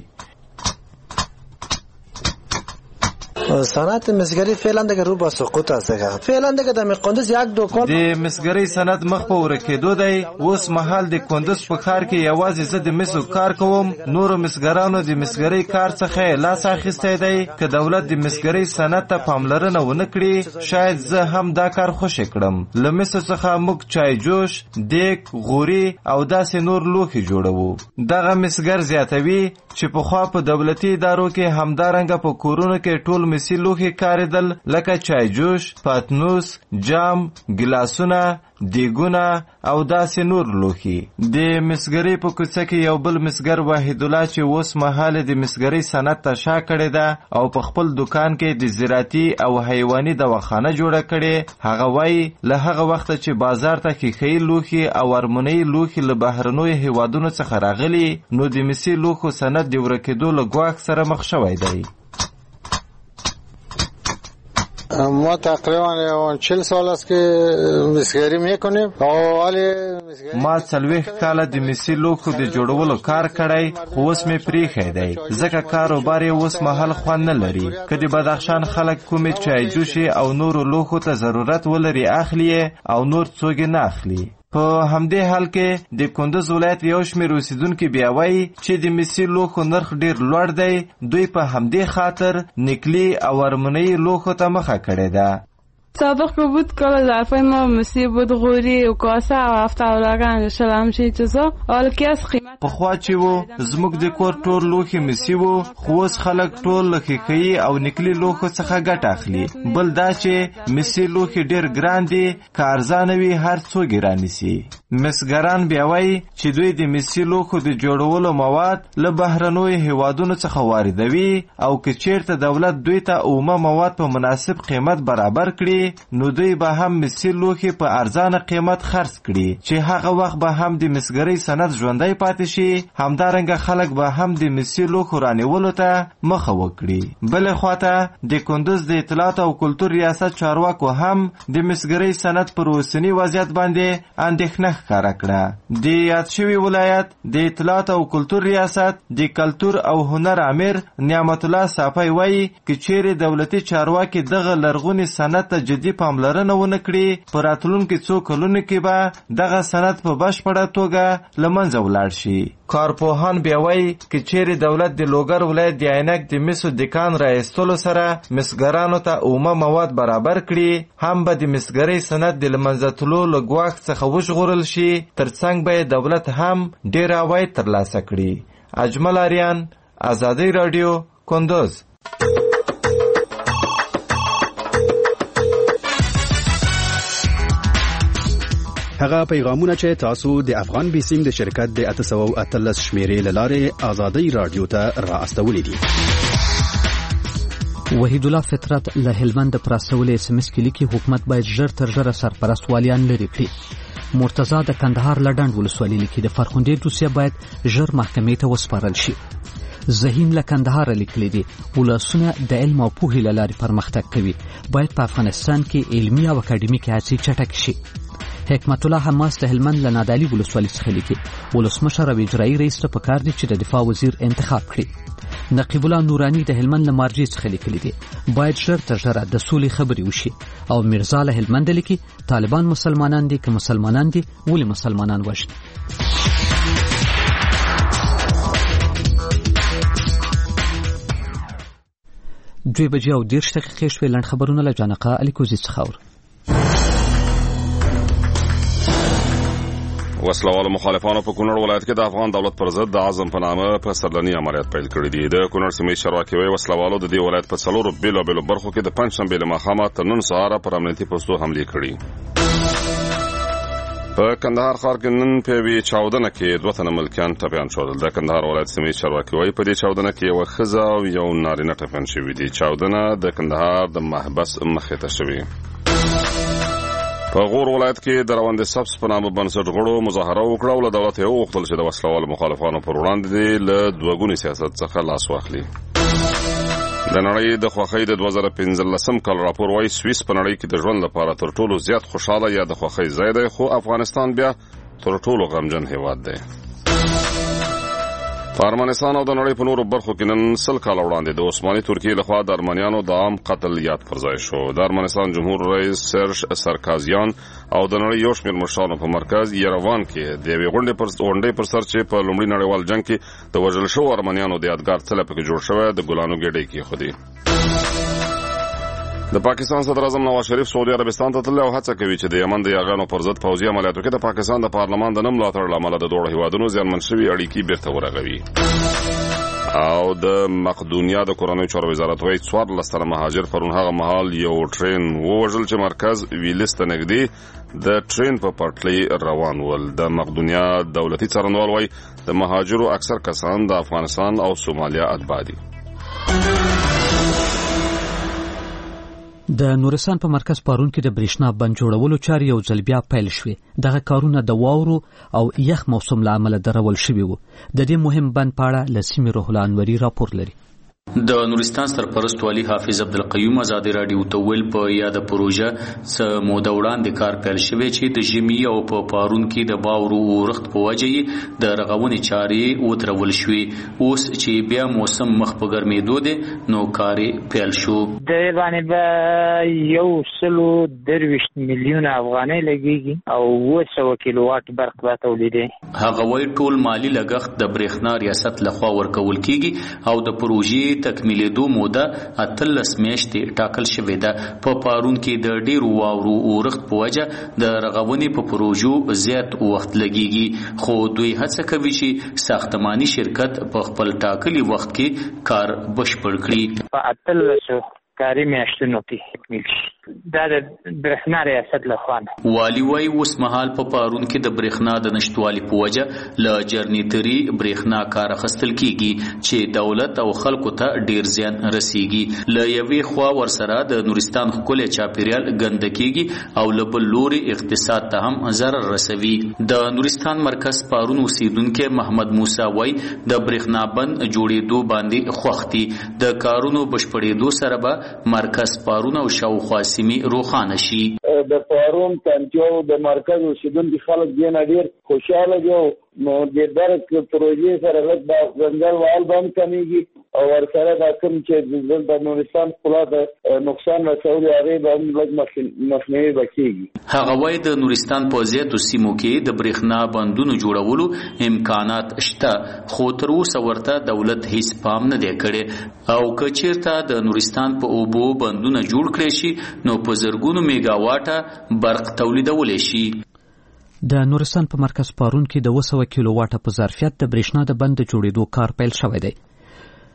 صنعت مسگری فعلا دیگه رو با سقوط است دیگه فعلا دیگه در کندوز یک دکان د مسگری صنعت مخ په ورکېدو دی. اوس مهال د کندوز په ښار کې یوازې زه د مسو کار کوم، نورو مسګرانو د مسګرۍ کار څخه لاس اخیستی دی. که دولت د مسګرۍ صنعت ته پاملرنه ونه کړي شاید زه هم دا کار خوشې کړم. له مسو څخه موږ چای جوش، دیګ، غوري او داسې نور لوښي جوړوو. دغه مسګر زیاتوي چې پخوا په دولتي ادارو کې همدارنګه په کورونو کې ټول مسی لوښي کارېدل لکه چای جوش، پاتنوس، جام، ګلاسونه، دیګونه او داسې نور لوښي. د مسګرۍ په کوڅه کې یو بل مسګر واحد الله چې اوس مهال د مسګرۍ صنعت ته شا کړې ده او په خپل دکان کې د زراعتي او حیواني دواخانه جوړه کړې. هغه وایي له هغه وخته چې بازار ته ښیښه‌یي لوښي او ارموني لوښي له بهرنیو هیوادونو څخه راغلي نو د مسي لوښو صنعت د ورکېدو له ګواښ سره مخ شوی دی. ما تقریبا چهل سال است که مسگری میکنیم او حالی ما څلوېښت کاله د مسی لوښو د جوړولو کار کړی خو اوس مې پریښی دی ځکه کاروبار یې اوس مهال خوند نه لري. که د بدخشان خلک کومې چای جوشي او نورو لوښو ته ضرورت ولري اخلي او نور څوک نه اخلي. په همدې حال کې د کندوز ولایت یو شمېر اوسیدونکي بیا وایي چې د مسی لوښو نرخ ډیر لوړ دی. دوی په همدې خاطر نکلي او ارموني لوښو ته مخه کړې ده. سابق که بود کل ظرفای ما مسی بود، غوری و کاسه و هفته اولاغن شل همچین چیزا. حالا که از قیمت پخوا چې و زموږ د کور ټول لوښي مسی و خو اوس خلک ټول له ښیښه‌یي او نکلي لوښو څخه ګټه اخلي. بل دا چې مسی لوښي ډیر ګران دي، که ارزانه وي هر څوک یې رانیسي. مسګران بیا وایي چې دوی د مسی لوښو د جوړولو مواد له بهرنیو هیوادونو څخه واردوي او که چیرته دولت دوی ته اومه مواد په مناسب قیمت برابر کړي نو دوی به هم مسی لوښي په ارزانه قیمت خرڅ کړي چې هغه وخت به هم د مسګرۍ صنعت ژوندی پاتې شي. همدارنګه خلک به هم د مسی لوښو رانیولو ته مخه وکړي. بلې خواته د کندوز د اطلاعات او کلتور ریاست چارواکو هم د مسګرۍ صنعت پر اوسني وضعیت باندې اندېښنه ښکاره کړه. د یاد شوي ولایت د اطلاعات او کلتور ریاست د کلتور او هنر امیر نعمت الله صافی وایي که چیرې دولتي چارواکي دغه لرغوني صنعت ته جدي پاملرنه ونه کړي په راتلونکي څو کلونو کې به دغه صنعت په بشپړه توګه له منځه ولاړ شي. کارپوهان بیا وایي که چیرې دولت د لوګر ولایت د عینک د مسو دکان را ایستلو سره مسګرانو ته اومه مواد برابر کړي هم به د مسګرۍ صنعت د له منځه تلو له ګواښ څخه وژغورل شي، ترڅنګ به دولت هم ډېر عواید ترلاسه کړي. اجمل آریان، ازادي راډیو، کندوز. هغه پیغامونه چې تاسو د افغان بیسیم د شرکت د اته سوه او اتلس شمیرې لاره آزادۍ رادیو ته را استولې دي. وحید الله فطرت له هلمند پر استولې اس ام اس کې لیکي حکومت باید ژر تر ژره سرپرست والیان لري کړي. مرتضی د کندهار لډنډ ولسوالۍ لیکي د فرخندې دوسیه باید ژر محکمې ته وسپارل شي. زهیم له کندهار لیکلي دي ولسونه د علم او پوهې له لارې پرمختګ کوي، باید په افغانستان کې علمي او اکاډمیکي هڅې چټک شي. حکمت الله حماس د هلمند له نادعلي ولسوالۍ څخه لیکي ولسمشر او اجرایي رئیس ته پکار دي چې د دفاع وزیر انتخاب کړي. نقیب الله نورانی د هلمند له مارجې څخه لیکلي دي باید ژر تر ژره د سولې خبرې وشي. او میرزا له هلمند لیکي طالبان مسلمانان دي که مسلمانان دي ولې مسلمانان وژني. دوی بجې او دېرش دقیقې شوې. لنډ خبرونه له جانقه الیکوزي څخه اورو. وسلوالو مخالفانو په کونړ ولایت کې د افغان دولت پر ضد د عزم په نامه په سرلني عملیات پیل کړي دي. د کونړ سیمې چارواکي وايي وسلوالو د دې ولایت په څلورو بېلابېلو برخو کې د پنجشنبې له ماښامه تر نن سهاره پر امنیتي پوستو حملې کړي. په کندهار ښار کې نن په یوې چاودنه کې دوه تنه ملکیان ټپیان شول. د کندهار ولایت سیمې چارواکي وايي په دې چاودنه کې یوه ښځه او یو نارینه ټپیان شوي دي. چاودنه د کندهار د محبس مخې ته شوې. په غور ولایت کې د روان د سبس په نامه بنسټ غړو مظاهره وکړه او له دولت یې وغوښتل چې د وسلوالو مخالفانو پر وړاندې له دوهګوني سیاست څخه لاس واخلي. د نړۍ د خوښۍ د دوه زره پنځلسم کال راپور وايي سویس په نړۍ کې د ژوند لپاره تر ټولو زیات خوشحاله یا د خوښۍ ځای دی، خو افغانستان بیا تر ټولو غمجن هیواد دی. په ارمنستان او د نړۍ په نورو برخو کې نن سل کاله وړاندې د عثماني ترکیې لخوا د ارمنیانو د عام قتل یاد پر ځای شو. د ارمنستان جمهور رئیس سرژ سرکازیان او د نړۍ یو شمېر مشرانو په مرکز یروان کې د یوې غونډې پر سر چې په لومړي نړیوال جنګ کې د وژل شوو ارمنیانو د یادګار څلی پکې جوړ شوی د ګلانو ګېډۍ کېښودې. د پاکستان صدر اعظم نواز شریف سعودي عربستان ته تللی او هڅه کوي چې د یمن د یاغیانو پر ضد پوځي عملیاتو کې د پاکستان د پارلمان د نه ملاتړ له امله د دواړو هیوادونو زیانمن شوي اړیکې بیرته ورغوي. او د مقدونیا د کورنیو چارو وزارت وايي څوارلس تنه مهاجر پرون هغه مهال یو ټرین ووژل چې مرکز ویلس ته نږدې د ټرین په پټلۍ روان ول. د مقدونیا دولتي څارنوال وايي د مهاجرو اکثر کسان د افغانستان او سومالیا اتباع دي. د نورستان په مرکز پارون کې د برېښنا بند جوړولو چارې یو ځل بیا پیل شوې. دغه کارونه د واورو او یخ موسم له امله درول شوي وو. د دې مهم بند په اړه له سیمې روح الله انوري راپور لري. د نورستان سرپرست والی حافظ عبدالقیوم ازادي رادیو ته ویل په یاد پروژه څه موده وړاندې کار پیل شوی چې د ژمي او په پارون کې د باورو ورښت په وجه یې د رغونې چارې ودرول شوې. اوس چې بیا موسم مخ په ګرمېدو دی نو کارې پیل شو. د باندې به یو سلو درویشت میلیونه افغانۍ لګیږي او اوه سوه کیلوواټ برق به تولیدوي. هغه وایي ټول مالي لګښت د برېښنا ریاست لخوا ورکول کیږي او د پروژې تکمیلېدو موده اتلس میاشتې ټاکل شوې ده. په پارون کې د ډېرو واورو اورښت په وجه د رغونې په پروژو زیات وخت لګیږي، خو دوی هڅه کوي چې ساختماني شرکت په خپل ټاکلي وخت کې کار بشپړ کړي. په اتلسو کاري میاشتونو کې تکمیل شي. دا د برېښنا ریاست لخوا نه. والي وايي اوس مهال په پارون کې د برېښنا د نشتوالي په وجه له جرنیټري برېښنا کار اخیستل کیږي چې دولت او خلکو ته ډیر زیان رسیږي. له یوې خوا ورسره د نورستان ښکلی چاپیریال ګنده کیږي او له بل لورې اقتصاد ته هم ضرر رسوي. د نورستان مرکز پارون اوسیدونکی محمد موسی وايي د برېښنا بند جوړېدو باندې خوښ دي. د کارونو بشپړېدو سره به مرکز پارون او شاوخوا سیمې روښانه شي. د پارون تنجو د مرکز اوسیدونکي خلک دې نه ډېر خوشحاله دي. نو د درک پروژې سره لږ د ځنګل وال هم کمیږي او ورسره دا کوم چې د نورستان ښکلا د نقصان رسولو هغې به هم لږ مخنیوي به کېږي. هغه وایي د نورستان په زیاتو سیمو کې د برېښنا بندونو جوړولو امکانات شته، خو تر اوسه ورته دولت هیڅ پام نه دی کړی. او که چېرته د نورستان په اوبو بندونه جوړ کړی شي نو په زرګونو میګا واټه برق تولیدولی شي. د نورستان په مرکز پارون کې د اوه سوه کیلو واټه په ظرفیت د برېښنا د بند د جوړېدو کار پیل شوی دی.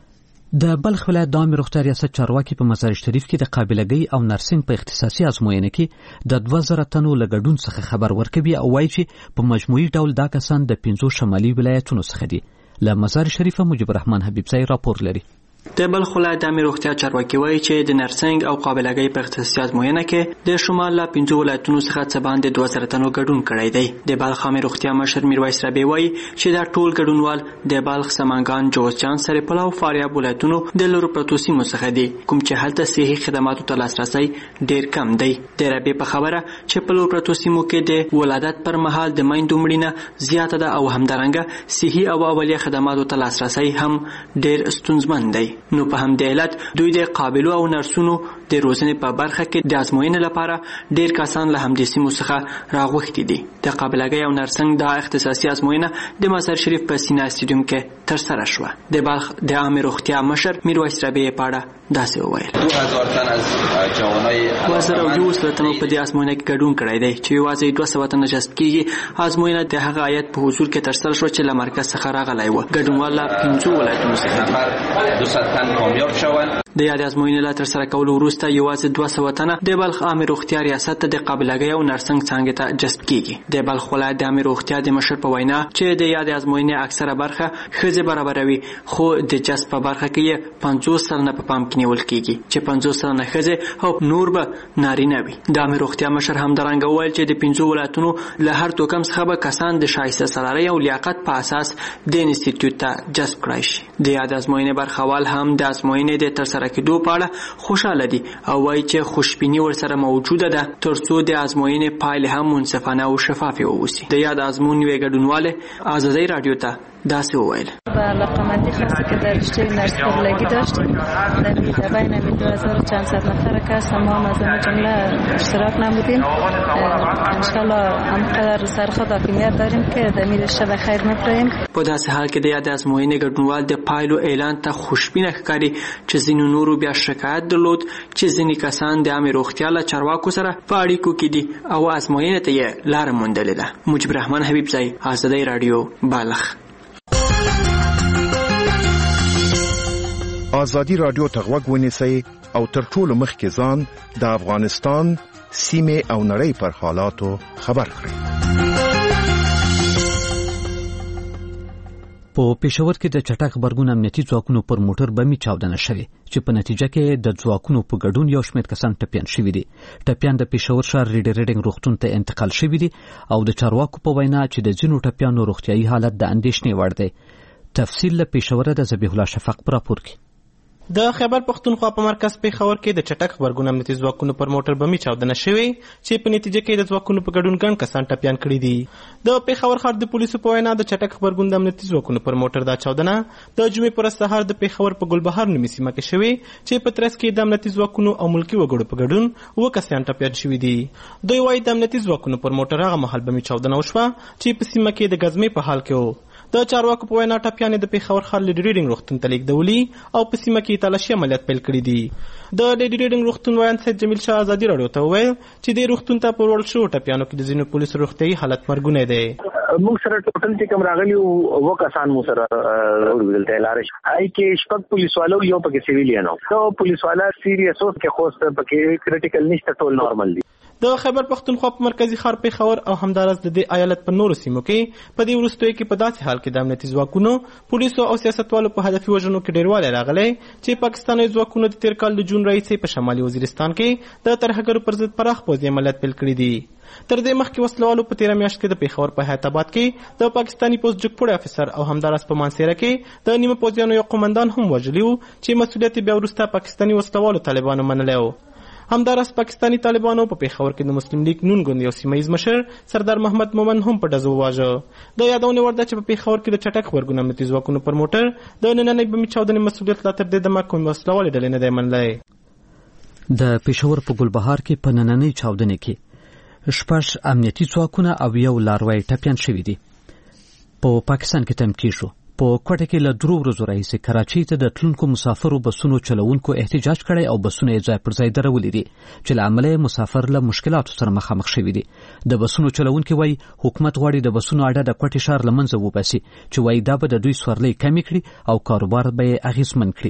د بلخ ولایت د عامې روغتیا ریاست چارواکي په مزار شریف کې د قابلګۍ او نرسنګ په اختصاصي ازموینه کې د دوه زره تنو له ګډون څخه خبر ورکوي او وایي چې په مجموعي ډول دا کسان د پنځو شمالي ولایتونو څخه دي. له مزار شریفه مجيب الرحمن حبیبزی راپور لري. د بلخ ولایت د عامې روغتیا چارواکي وایي چې د نرسنګ او قابلګۍ په اختصاصي ازموینه کې د شمال له پنځو ولایتونو څخه څه باندې دوه زره تنو ګډون کړی دی. د بلخ عامې روغتیا مشر میرویس ربیع وایي چې دا ټول ګډونوال د بلخ، سمنګان، جوزجان، سرپل او فاریاب ولایتونو د لرو پرتو سیمو څخه دي، کوم چې هلته صحي خدماتو ته لاسرسی ډیر کم دی. د ربیع په خبره چې په لرو پرتو سیمو کې د ولادت پر مهال د میندو مړینه زیاته ده او همدارنګه صحي او اولیه خدماتو ته لاسرسی هم ډیر ستونزمن دی. نو په همدې علت دوی د قابلو او نرسونو د روزنې په برخه کې د ازموینې لپاره ډیر کسان له همدې سیمو څخه راغوښتي دي. د قابلګۍ او نرسنګ د اختصاصي ازموینه د مزار شریف په سینا سټیډیوم کې ترسره شوه. د بلخ د عامې روغتیا مشر میرویس ربیع په اړه داسې وویل: دوه هزار تن از جوانای دوه زره او یو سل تنو په دې ازموینه کې ګډون کړی دی چې یوازې دوه سوه تنه جذب کېږي. ازموینه د هغه هیات په حضور کې ترسره شوه چې له مرکز څخه راغلی و. ګډونوال له پنځو ولایتونو څخه دي. دوه سوه تن کامیاب شول. د یاد ازموینې له ترسره کولو وروسته یوازې دوه سوه تنه د بلخ عامې روغتیا ریاست ته د قابلګۍ او نرسنګ څانګې ته جذب کېږي. د بلخ ولایت د عامې روغتیا د مشر په وینا چې د یاد ازموینې اکثره برخه ښځې برابروي، خو د جذب په برخه کې یې پنځوس سلنه په پام کې نیول کېږي چې پنځوس سلنه ښځې او نور به نارینه وي. د عامې روغتیا مشر همدارنګه وویل چې د پنځو ولایتونو له هر توکم څخه به کسان د شایسته سالارۍ او لیاقت په اساس د انسټیټیوټ ته جذب کړای شي. د یاد ازموینې برخوال هم د ازموینې د ترسره کېدو په اړه خوشاله دي او وایي چې خوشبیني ورسره موجوده ده ترڅو د ازموینې پایلې هم منصفانه او شفافې واوسي. د یاد ازمون یوې ګډونواله آزادی رادیو ته داسې وویل: و علاقه‌مندی خاصی که در رشته نرس قابلگی داشتیم در بین دو هزار و چندصد نفر کس ما از همه جمله اشتراک نمودیم. انشالله همقدر سرخود حاکمیت داریم که در این رشته به خیر می‌بریم. په داسې حال کې د یاد ازموینې ګډونوال د پایلو اعلان ته خوشبینه ښکاري چې ځینو نورو بیا شکایت درلود چې ځینې کسان د عامې روغتیا له چارواکو سره په اړیکو کې دي او ازموینې ته یې لاره موندلې ده. مجيب الرحمن حبیبزی، آزادی رادیو، بلخ. آزادی رادیو ته غوږ ونیسئ او تر ټولو مخکې ځان د افغانستان سیمې او نړۍ پر حالاتو خبر کړئ. په پېښور کې د چټک غبرګون امنیتي ځواکونو پر موټر بمي چاودنه شوې چې په نتیجه کې د ځواکونو په ګډون یو شمېر کسان ټپیان شوي دي. ټپیان د پېښور ښار ریډ ریډنګ روغتون ته انتقال شوي دي او د چارواکو په وینا چې د ځینو ټپیانو روغتیايي حالت د اندېښنې وړ دی. تفصیل له پېښوره د ذبیح الله شفق په راپور کې. د خیبر پختونخوا په مرکز پېښور کې د چټک غبرګون امنیتي ځواکونو پر موټر بمي چاودنه شوې چې په نتیجه کې د ځواکونو په ګډون ګڼ کسان ټپیان کړي دي. د پېښور ښار د پولیسو په وینا د چټک غبرګون د امنیتي ځواکونو پر موټر دا چاودنه د جمعې پر سهار د پېښور په ګلبهار نومي سیمه کې شوې چې په ترڅ کې د امنیتي ځواکونو او ملکي وګړو په ګډون اووه کسان ټپیان شوي دي. دوی وایي د امنیتي ځواکونو پر موټر هغه مهال بمي چاودنه وشوه چې په سیمه کې د ګزمې په حال کې و. د چارواکو په وینا ټپیان د پېښور ښار لیډ ریډنګ روغتون ته لیږدولي او په سیمه کې تالاشي عملیات پیل کړي دي. د لیډ ریډنګ روغتون وایان سید جمیل شاه آزادي راډیو ته وویل چې د روغتون ته په وړل شوو ټپیانو کې د ځینو پولیسو روغتیايي حالت مرګونی دی. موږ سره ټوټل چې کوم راغلي اووه کسان مو سره ورغلته لارې هاي کې شپږ پولیسوالو یو پکې سیویلیانو نو پولیسوالا سیریس اوس کې خوست پکې کریټیکل نشته، ټول نارمل دي. د خیبر پختونخوا په مرکزی ښار پېښور او همدارس د دې ایالت په نورو سیمو کې په دې وروستیو کې په داسې حال کې د امنیتي ځواکونو، پولیسو او سیاستوالو په هدفي وژنو کې ډېروالی راغلی چې پاکستاني ځواکونو د تېر کال د جون راهیسې په شمالي وزیرستان کې د ترهګرو پر ضد پراخ پوځي عملیات پیل کړي دي. تر دې مخکې وسلوالو په تېره میاشت کې د پېښور په حیات آباد کې د پاکستاني پوست جګپوړی افیسر او همدارس په مانسیره کې د نیمه پوځیانو یو قومندان هم وژلي و چې مسؤلیت بیا وروسته پاکستاني وسلوالو طالبانو منلی و. همدارس پاکستانی طالبانو په پېښور کې د مسلم لیگ نون ګوند یو سیمه ییز مشر سردار محمد مومن هم په ډزو وواژه. د یادونې وړ ده چې په پېښور کې د چټک غبرګون امنیتي ځواکونو پر موټر د نننۍ بمي چاودنې مسؤلیت لا تر دې دمه کومې وسلوالې ډلې نه دی منلی. د پېښور په ګلبهار کې په نننۍ چاودنې کې شپږ امنیتي ځواکونه او یو لاروی ټپیان شوي دي. په پاکستان کې تم کېږو په کوټه کې له درو ورځو راهیسې کراچۍ ته د تلونکو مسافرو بسونو چلوونکو احتجاج کړی او بسونه یې ځای پر ځای درولي دي چې له امله مسافر له مشکلاتو سره مخامخ شوي دي. د بسونو چلوونکي وایي حکومت غواړي د بسونو اډه د کوټې ښار له منځه وباسي چې وایي دا به د دوی سورلۍ کمې کړي او کاروبار به یې اغېزمن کړي.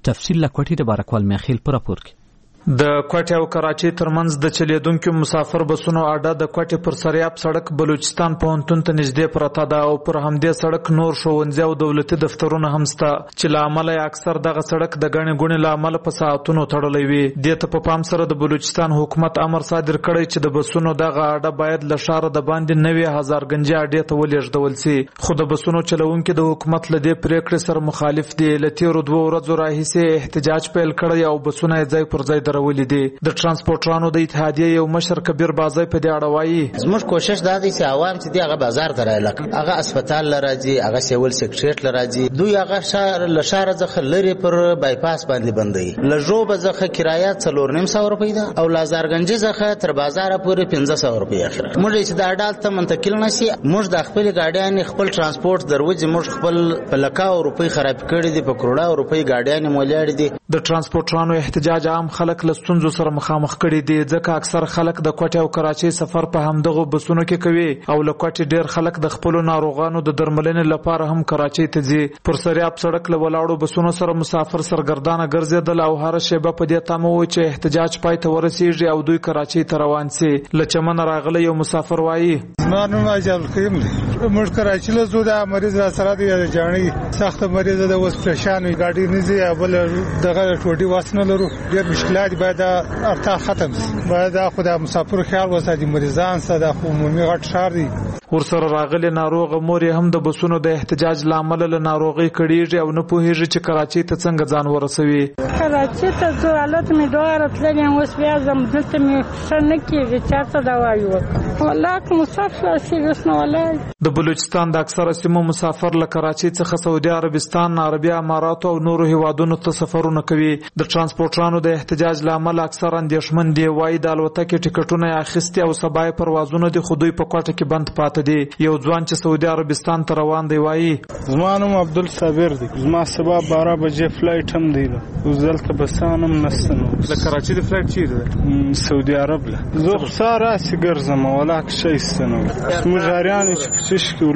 تفصیل له کوټې د بارکوال میخیل په راپور کې. د کوټې او کراچۍ ترمنځ د چلیدونکو مسافر بسونو اډه د کوټې پر سریاب سړک بلوچستان پوهنتون ته نږدې پرته ده او پر همدې سړک نور ښوونځي او دولتي دفترونه هم شته چې له امله یې اکثر دغه سړک د ګڼې ګوڼې له امله په ساعتونو تړلی وي. دې ته په پام سره د بلوچستان حکومت امر صادر کړی چې د بسونو دغه اډه باید له ښاره د باندې نوې هزارګنجي اډې ته ولېږدول سي، خو د بسونو چلوونکي د حکومت له دې پرېکړې سره مخالف دي. له تېرو دوه ورځو راهیسې احتجاج پیل کړی او بسونه یې ځای پر ځای درولي دي. د ترانسپورټرانو د اتحادیې یو مشر کبیر بازی په دې اړه وایي زموږ کوشش دا دی چې عوام چې دی هغه بازار ته راځي، هغه هسپتال لراځي، هغه سیول سیکریټریټ لراځي، دوی هغه شهر له شهر څخه لري پر بایپاس باندې بندي لږو بځخه کرایه څلور نیم سو روپۍ ده او لازارګنج څخه تر بازار پورې پنځه سو روپۍ اخره. موږ چې د اډال ته منتقل نشي، موږ د خپل ګاډیان خپل ترانسپورت دروځي، موږ خپل پلکاو روپۍ خراب کړي دي، په کروڑا روپۍ ګاډیان مولړ دي. د ترانسپورټرانو احتجاج عام خلک له ستونزو سره مخامخ کړي دي، ځکه اکثر خلک د کوټې او کراچۍ سفر په همدغه بسونو کې کوي او له کوټې ډیر خلک د خپل ناروغانو د درملنې لپاره هم کراچۍ ته ځي. پر سریاب سړک له ولاړو بسونو سره مسافر سرګردانه ګرځېدل او هر شیبه په دې تمه و چې احتجاج پای ته ورسیږي او دوی کراچۍ ته روان سي. له چمن راغلی یو مسافر وایي زما نوم اجل خیم دی، موږ کراچۍ له زو د مریض را سره دی جاڼي سخت مریض د اوس پریشان وي، ګاډي نه ځي بل دغه ټوټي واسنه لرو، ډیر مشکلات باید ارتا ختم شي، باید خدای مسافر خیال وساتي، مریضان سره د عمومي غټ شهر دی. ورسره راغلي ناروغ مور هم د بسونو د احتجاج لامل له ناروغي کړيږي او نه پوهیږي چې کراچۍ ته څنګه ځان ورسوي. کراچۍ ته ځو حالت مې دوه راتلې اوس بیا زم دلته مې څنګه کېږي چاته دوا یو والله کوم مسافر شي وسنه والله. د بلوچستان د اکثره سیمو مسافر له کراچۍ څخه سعودي عربستان، عربي امارات او نورو هیوادونو ته سفرونه کوي. د ترانسپورټرانو د احتجاج لامل اکثر اندیشمن دي، وایي د الوتکې ټیکټونه اخیستي او سبا پروازونه د خودوی په کوټه کې بند پاتې دي. یو ځوان چې سعودي عربستان ته روان دی وایي زما نوم عبدل صابر دی، زما سبا بارہ بجې فلایټ هم دی، اوس دلته بسان هم نشته. د کراچۍ د فلایټ چیرې ده؟ سعودي عرب له. زه خو ساره ګرځم ولاک شي ستنو مجاریان چې چې کې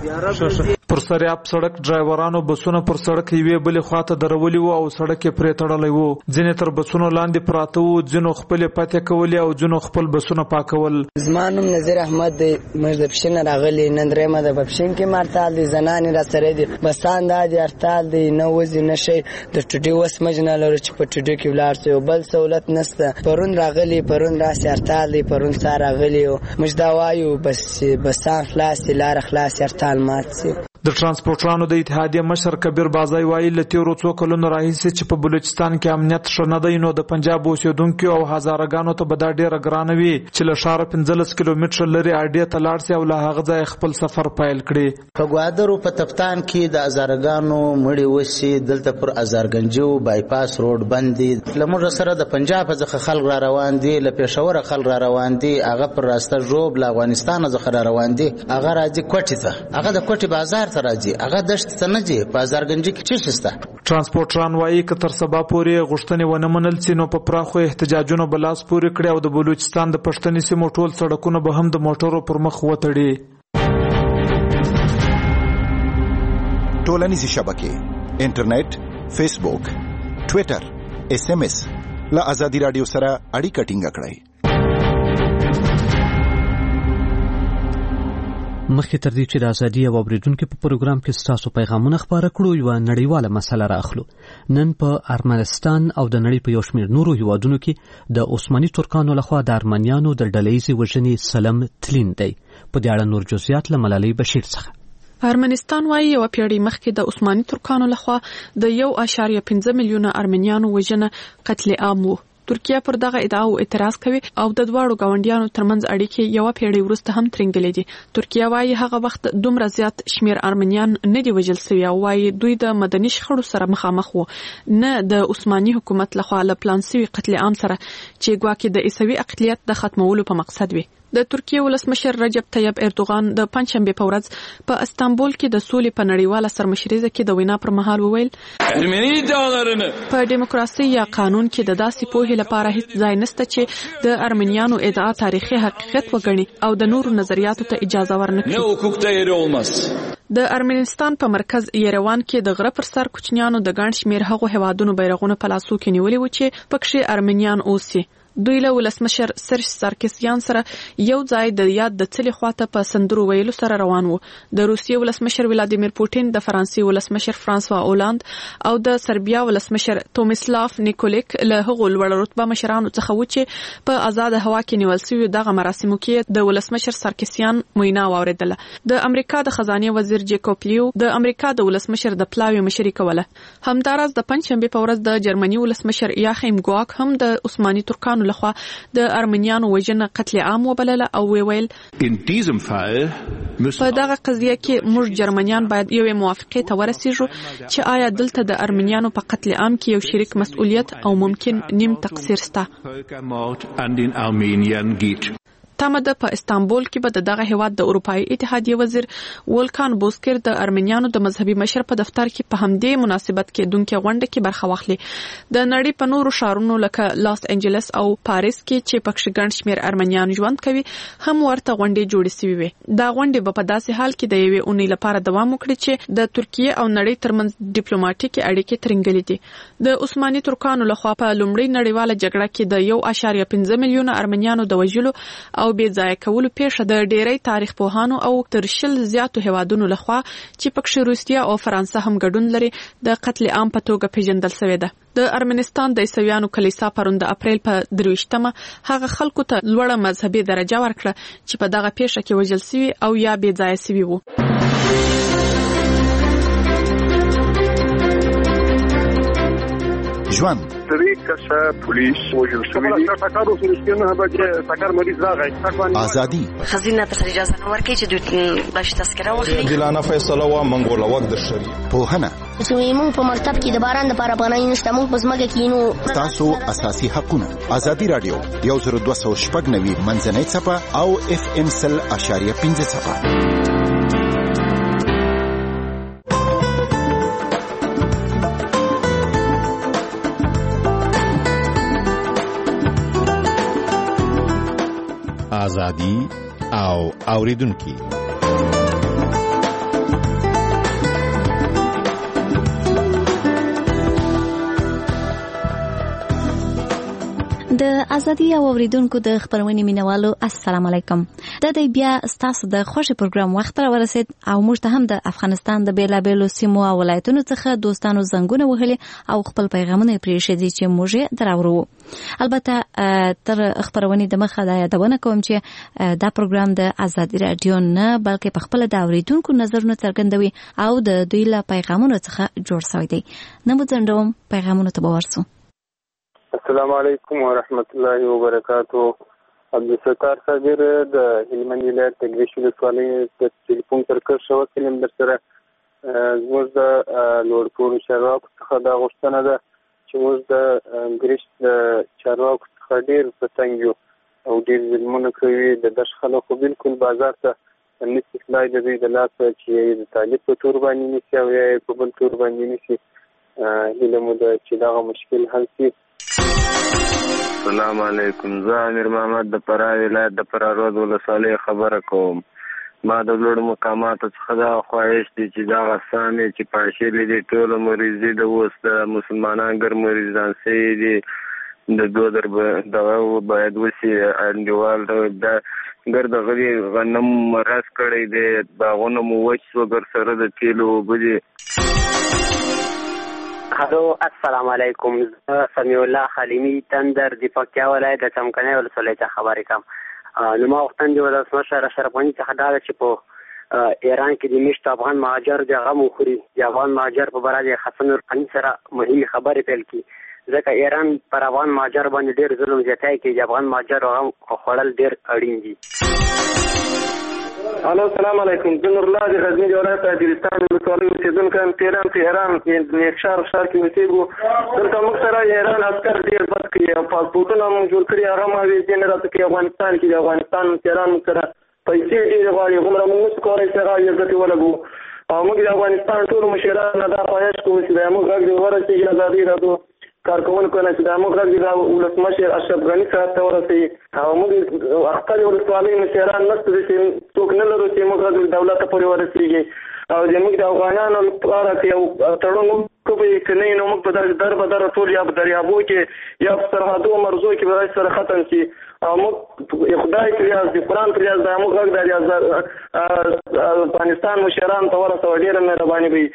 ولاړ. پر سریاب سړک ډرایورانو بسونه پر سړک یوې بلې خواته درولي وو او سړک یې پرې تړلی وو. ځینې تر بسونو لاندې پراته وو، ځینو خپلې پاتې کولې او ځینو خپل بسونه پاکول. زما نوم نظیر احمد دی، موږ د پښین راغلي، نن درېیمه ده. په پښین کې مرتال دي، زنانې را سره دي، بسان دا دي هړتال دی، نه وځي نه شي. د ټوډي اوس مج نه لرو چې په ټوډي کې ولاړ سو، یو بل سهولت نشته. پرون راغلي، پرون راسې هړتال دی، پرون سهار راغلي موږ دا وایو بس بسان خلاص دي، لاره خلاص هړتال مات سي. د ترانسپورټرانو د اتحادیې مشر کبیر بازی وایي له تیرو څو کلونو راهیسې چې په بلوچستان کې امنیت ښه نه دی، نو د پنجاب اوسېدونکو او هزارهګانو ته به دا ډېره ګرانه وي چې له ښاره پنځلس کیلومتره لرې اډې ته لاړ سي او له هغه ځایه خپل سفر پیل کړي. په ګوادر او په تفتان کې د هزارهګانو مړي وشي، دلته پر هزارګنجو بایپاس روډ بند دي. له موږ سره د پنجاب څخه خلک را روان دي، له پېښور خلک را روان دي، هغه پر راسته ژوب له افغانستان څخه را روان دي، هغه راځي کوټې ته، هغه د کوټې بازار ته راځي، هغه دشت ته نه ځي، په هزارګنجي کې چیرته شته. ترانسپورټران وایي که تر سبا پورې غوښتنې ونه منل سي نو په پراخو احتجاجونو به لاس پورې کړي او د بلوچستان د پښتني سیمو ټول سړکونه به هم د موټرو پر مخ وتړي. ټولنیزې شبکې، انټرنیټ، فیسبوک، ټویټر، اس ام اس له ازادي رادیو سره اړیکه ټینګه کړئ. مخکې تر دې چې د ازادي او اوریدونکو په پروګرام کې ستاسو پیغامونه خپاره کړو، یو نړیواله مسله راخلو. نن په ارمنستان او د نړۍ په یو شمېر نورو هیوادونو کې د عثماني ترکانو لخوا د ارمنیانو د ډلهیزې وژنې سلم تلین دی. په دې اړه نور جزئیات له ملالۍ بشیر څخه. ارمنستان وايي یو پیړۍ مخکې د عثماني ترکانو لخوا د یو اشاریه پنځه میلیونه ارمنیانو وژنه قتل عام وو. ترکیه پر دغه ادعاو اعتراض کوي او د دواړو ګاونډیانو ترمنځ اړیکې یو پیړۍ وروسته هم ترنګلې دي. ترکیه وايي هغه وخت دومره زیات شمیر ارمنیان نه دی وژل شوي او وايي دوی د مدني شخړو سره مخامخ وو، نه د عثماني حکومت لخوا له پلان شوي قتل عام سره چې ګواکې د عیسوي اقلیت د ختمولو په مقصد وي. د ترکیه ولسمشر رجب طیب اردوغان د پنځشنبه په ورځ په استانبول کې د سولې په نړیواله سرمشریزه کې د وینا پر مهال وویل په دیموکراسي یا قانون کې د داسې پوهې لپاره هیڅ ځای نشته چې د ارمنیانو ادعا تاریخي حقیقت وګڼي او د نورو نظریاتو ته اجازه ورنکړي. د ارمنستان په مرکز یروان کې د غره پر سر کوچنیانو د ګڼ شمېر هغو هیوادونو بیرغونه په لاسو کې نیولي و چې پکښې ارمنیان اوسي. دوی له ولسمشر سرج سارکسیان سره یو ځای د یاد د څلي خواته په سندرو ویلو سره روان وو. د روسیې ولسمشر ولادیمیر پوټین، د فرانسې ولسمشر فرانسوا اولاند او د سربیا ولسمشر تومیسلاف نیکولیک له هغو لوړ رتبه مشرانو څخه و چې په آزاد هوا کې نیول شوي دغه مراسمو کې د ولسمشر سارکسیان وینا واوریدله. د امریکا د خزانه وزیر جیکوب لیو د امریکا د ولسمشر د پلاوی مشري کوله. همداراز د پنځشنبه په ورځ د جرمني ولسمشر یاخیم ګواک هم د عثماني ترکانو لخوا د ارمنیانو وژنه قتل عام وبلله او ویل په دغه قضیه کې موږ جرمنیان باید یو موافقه ته ورسیږو چې آیا دلته د ارمنیانو په قتل عام کې یو شریک مسؤلیت او ممکن نیم تقصیر سته. تمه ده په استانبول کې به دغه هیواد د اروپאי اتحادیه وزیر ولکان بوسکر د ارمنیانو د مذهبي مشر په دفتر کې په همدې مناسبت کې دونکو غونډه کې برخه واخلي. د نړۍ په نورو ښارونو لکه لاس انجلس او پاریس کې چې پکښ ګڼ شمېر ارمنیان ژوند کوي هم ورته غونډې جوړې شوې وي. دا غونډې به په داسې حال کې د یوې اونۍ لپاره دوام وکړي چې د ترکیه او نړۍ ترمنځ ډیپلوماټیکي اړیکې ترنګلې دي. د عثماني ترکانو لخوا په لومړۍ نړیواله جګړه کې د یو اشاریه پنځه میلیونه ارمنیانو د وژلو او او بې ځای کولو پیښه د ډېری تاریخ پوهانو او تر شل زیاتو هیوادونو لخوا چې پکښې روسیه او فرانسه هم ګډون لري د قتل عام په توګه پیژندل شوې ده. د ارمنستان د عیسویانو کلیسا پرون د اپریل په درویشتمه هغه خلکو ته لوړه مذهبي درجه ورکړه چې په دغه پیښه کې وژل شوي او یا بې ځایه شوي وو. ژوند درې کسه پولیس وژل شوي دي. سکارو فلسطین هغه چې سکار مریض راغی ازادي خزینه ته اجازه نه ورکړي چې دوی باش تذکره واخلي. عادلانه فیصله وا منګول وخت د شری پوهنه زموږ په مکتب کې د باران د لپاره پناه نشته. موږ په ځمکه کې نو تاسو اساسي حقونه. ازادي رادیو یو زر دوه سوه شپږ نوي منځنۍ صفه او اف ام سل اشاریه پنځه صفه. آزادي او اوریدونکو د ازادي او اوریدونکو د خبرونې مینوالو السلام علیکم. د دې بیا ستاسو د خوشي پروګرام وخت را ورسید او موږ ته هم د افغانستان د بیلابېلو سیمو او ولایتونو څخه دوستانو زنګونه وهلي او خپل پیغامونه پرې شدي چې موږ دراورو. البته تر خبرونې د مخه دا یادونه کوم چې دا پروګرام د ازادي رادیو نه بلکې په خپل د اوریدونکو نظرونه څرګندوي او د دوی له پیغامونو څخه جوړ شوی دی. نو موږ څنډوم پیغامونه ته ورسو. السلام علیکم ورحمت الله وبرکاتو. عبدالستار صابر د هلمند ولایت د ګریش ولسوالۍ د ټلیفون تر کښه وکیلم در سره. زموږ د لوړپوړو چارواکو څخه دا غوښتنه ده چې موږ د ګریش د چارواکو څخه ډېر په تنګ یو او ډېر ظلمونه کوي. د دغه خلکو بالکل بازار ته نیسي خدای د دوی د لاسه چې د طالب په تور باندې نیسي او یا په بل تور باندې نیسي. هیله مو ده چې دغه مشکل حل شي. السلام علیکم. زه امیر محمد د فراه ولایت د فراه رود ولسوالۍ خبره کوم. ما د لوړ مقاماتو څخه دا خواهش دی چې دغه سامې چې پاشلي دي ټوله مریضي د اوس د مسلمانان ګر مریضان سوي دي د دو در دغه باید وسي انډیوال د ګر د غلي غنم مرض کړی دی. باغونه مو وچ شو ګر سره د تیلو اوبه دي. هلو السلام علیکم. زه سمیع الله خلیمي تندر د پکتیا ولایت د څمکنیو ولسوالۍ څخه خبرې کوم. نو ما غوښتنه د ولسمشر اشرف غني څخه دا ده چې په ایران کې د میشتو افغان مهاجر د غم وخوري د افغان مهاجر په باره د حسن روحاني سره مهمې خبرې پیل کړي ځکه ایران پر افغان مهاجر باندې ډېر ظلم زیاتی کوي. د افغان مهاجر غم خوړل ډېر اړین دي. الو السلام علیکم. زه نور الله د غزنی ولایت د ګلستان ولسوالۍ اوسېدونکی یم. تهران تهران نیکشار ښار کې اوسېږو. دلته موږ سره ایران عسکر ډېر بد کوي او پاسپورټونه موږ جوړ کړي هغه هم اویزې نه راته کوي. افغانستان کې د افغانستان تهران موږ سره پیسې ډېرې غواړي هغومره موږ نشو کولی چې هغه اویزې ولګو او موږ د افغانستان ټولو مشرانو نه دا خواهش کوو چې د موږ غږ دې ورسېږي ازادي راډیو کارکوونکو نه چې دا موږ غږ د ولسمشر اشرف غني صاحب ته ورسوي او موږ خپلې ولسوالۍ مشران نشته چې څوک نه لرو چې موږ غږ دولت ته پورې ورسېږي او زموږ د افغانانو لپاره یو تړون وکړي چې نه نو موږ په دغه در په در ټول یا په دریابو کې یا په سرحدو مرزو کې به سره ختم شي او موږ خدای پریاز دي قرآن پریاز دی موږ غږ د افغانستان مشران ته ورسوه ډېره مهرباني به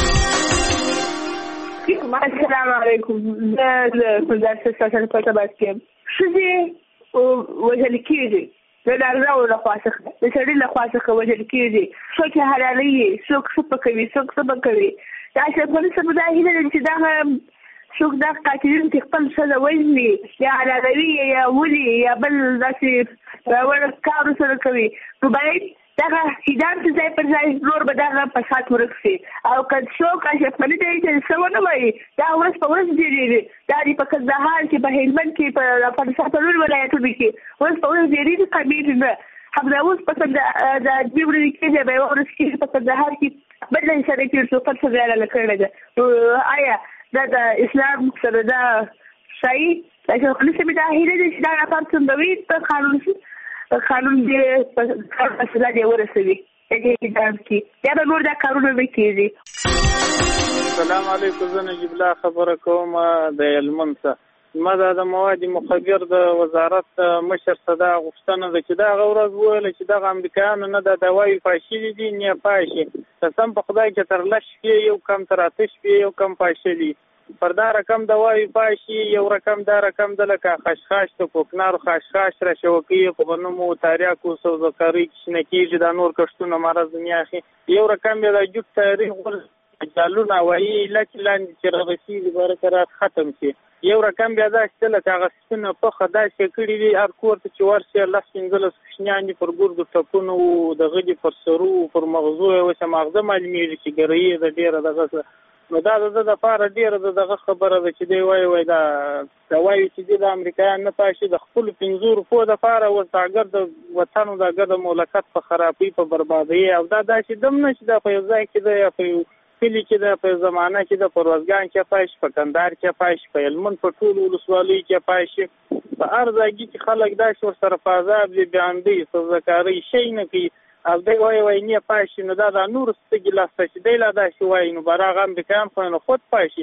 السلام علیکم زه د ګلزار سټیشن په تباس کې ښځې وژل کېږي د نارینهو لخوا څخه د سړي لخوا څخه وژل کېږي څوک یې حلالوي څوک څه په کوي څوک څه به کوي د اشرف غني صاحب دا هیله لري چې دغه څوک دغه قاتلین چې خپل ښځه وژني یا حلالوي یا ولي یا بل داسې راوړ کار سره کوي نو باید دغه اعدام چې ځای پر ځای نور به دغه فساد ورک شي او که څوک اشرف غني ته چې څه ونه وایي دا ورځ په ورځ ډېرېږي دا دې په کندهار کې په هلمند کې په افغانستان په نورو ولایتونو کې ورځ په ورځ ډېرېږي کمېږي نه همدا اوس په د دوې ورځې کېږي به یوه ورځ کېږي په کندهار کې بله اشاره کېږي چې خپل ښځه حلاله کړې ده نو آیا دا د اسلام سره دا صحیح د اشرف غني صاحب دا هیله ده چې دا لپاره څنګه وي په قانون شي قانون دې په مسله دې ورسوي دې اعدام کې یا به نور دا کارونه نه کېږي. السلام علیکم زه نجیب الله خبره کوم د هلمند څخه ما دا د مواد مخبر د وزارت مشر څخه دا غوښتنه ده چې دغه ورځ وویله چې دغه امریکایانو نه د دوايي پاشلي دي نه یې پاشي قسم په خدای چې تر لس شپې یو کم تر اته شپې یو کم پاشلي پر دا رقم دوايي پاشي یو رقم دا رقم د لکه خشخاش ته کوکنارو خشخاش را شوکي په بنومو تاریاکو سوزکاري کښنه کېږي دا نور کښتونه مرض دنیا اخی یو رقم بیا د جوت تاریخ ول جالونه وایي لکه لاندې چې رغسي برکرات ختم شي یو رقم بیا دا چې لکه هغه سپینه پخه داسې کړي دي هر کور ته چې ورشي لس پنځلس کوچنیان دي پر ګردو ټپونو د غږي پر سرو پر مغزو یې اوس مغزه معلومېږي چې ګرایي د ډېره دغه نو دا د دپاره ډېره دغه خبره ده چې دی وایي وایي دا دا وایي چې دی د امریکایان نه پاشي د خپلو پنځو روپو دپاره اوس اګر د وطن د اګر د مملکت په خرابۍ په بربادۍ او دا داسې دم نه چې دا په یو ځای کې ده یا په یو کلي کې ده په زمانه کې ده په روزګان کې پاشي په کندهار کې پاشي په هلمند په ټولو ولسوالیو کې پاشي په هر ځای کې خلک داسې ورسره په عذاب دي بېاندۍ سزاکارۍ شی نه کوي او دی وایي وایي نه پاشي نو دا د نورو سترګې لاسته چې دی لا داسې وایي نو بر هغه امریکایان خو نو خود پاشي.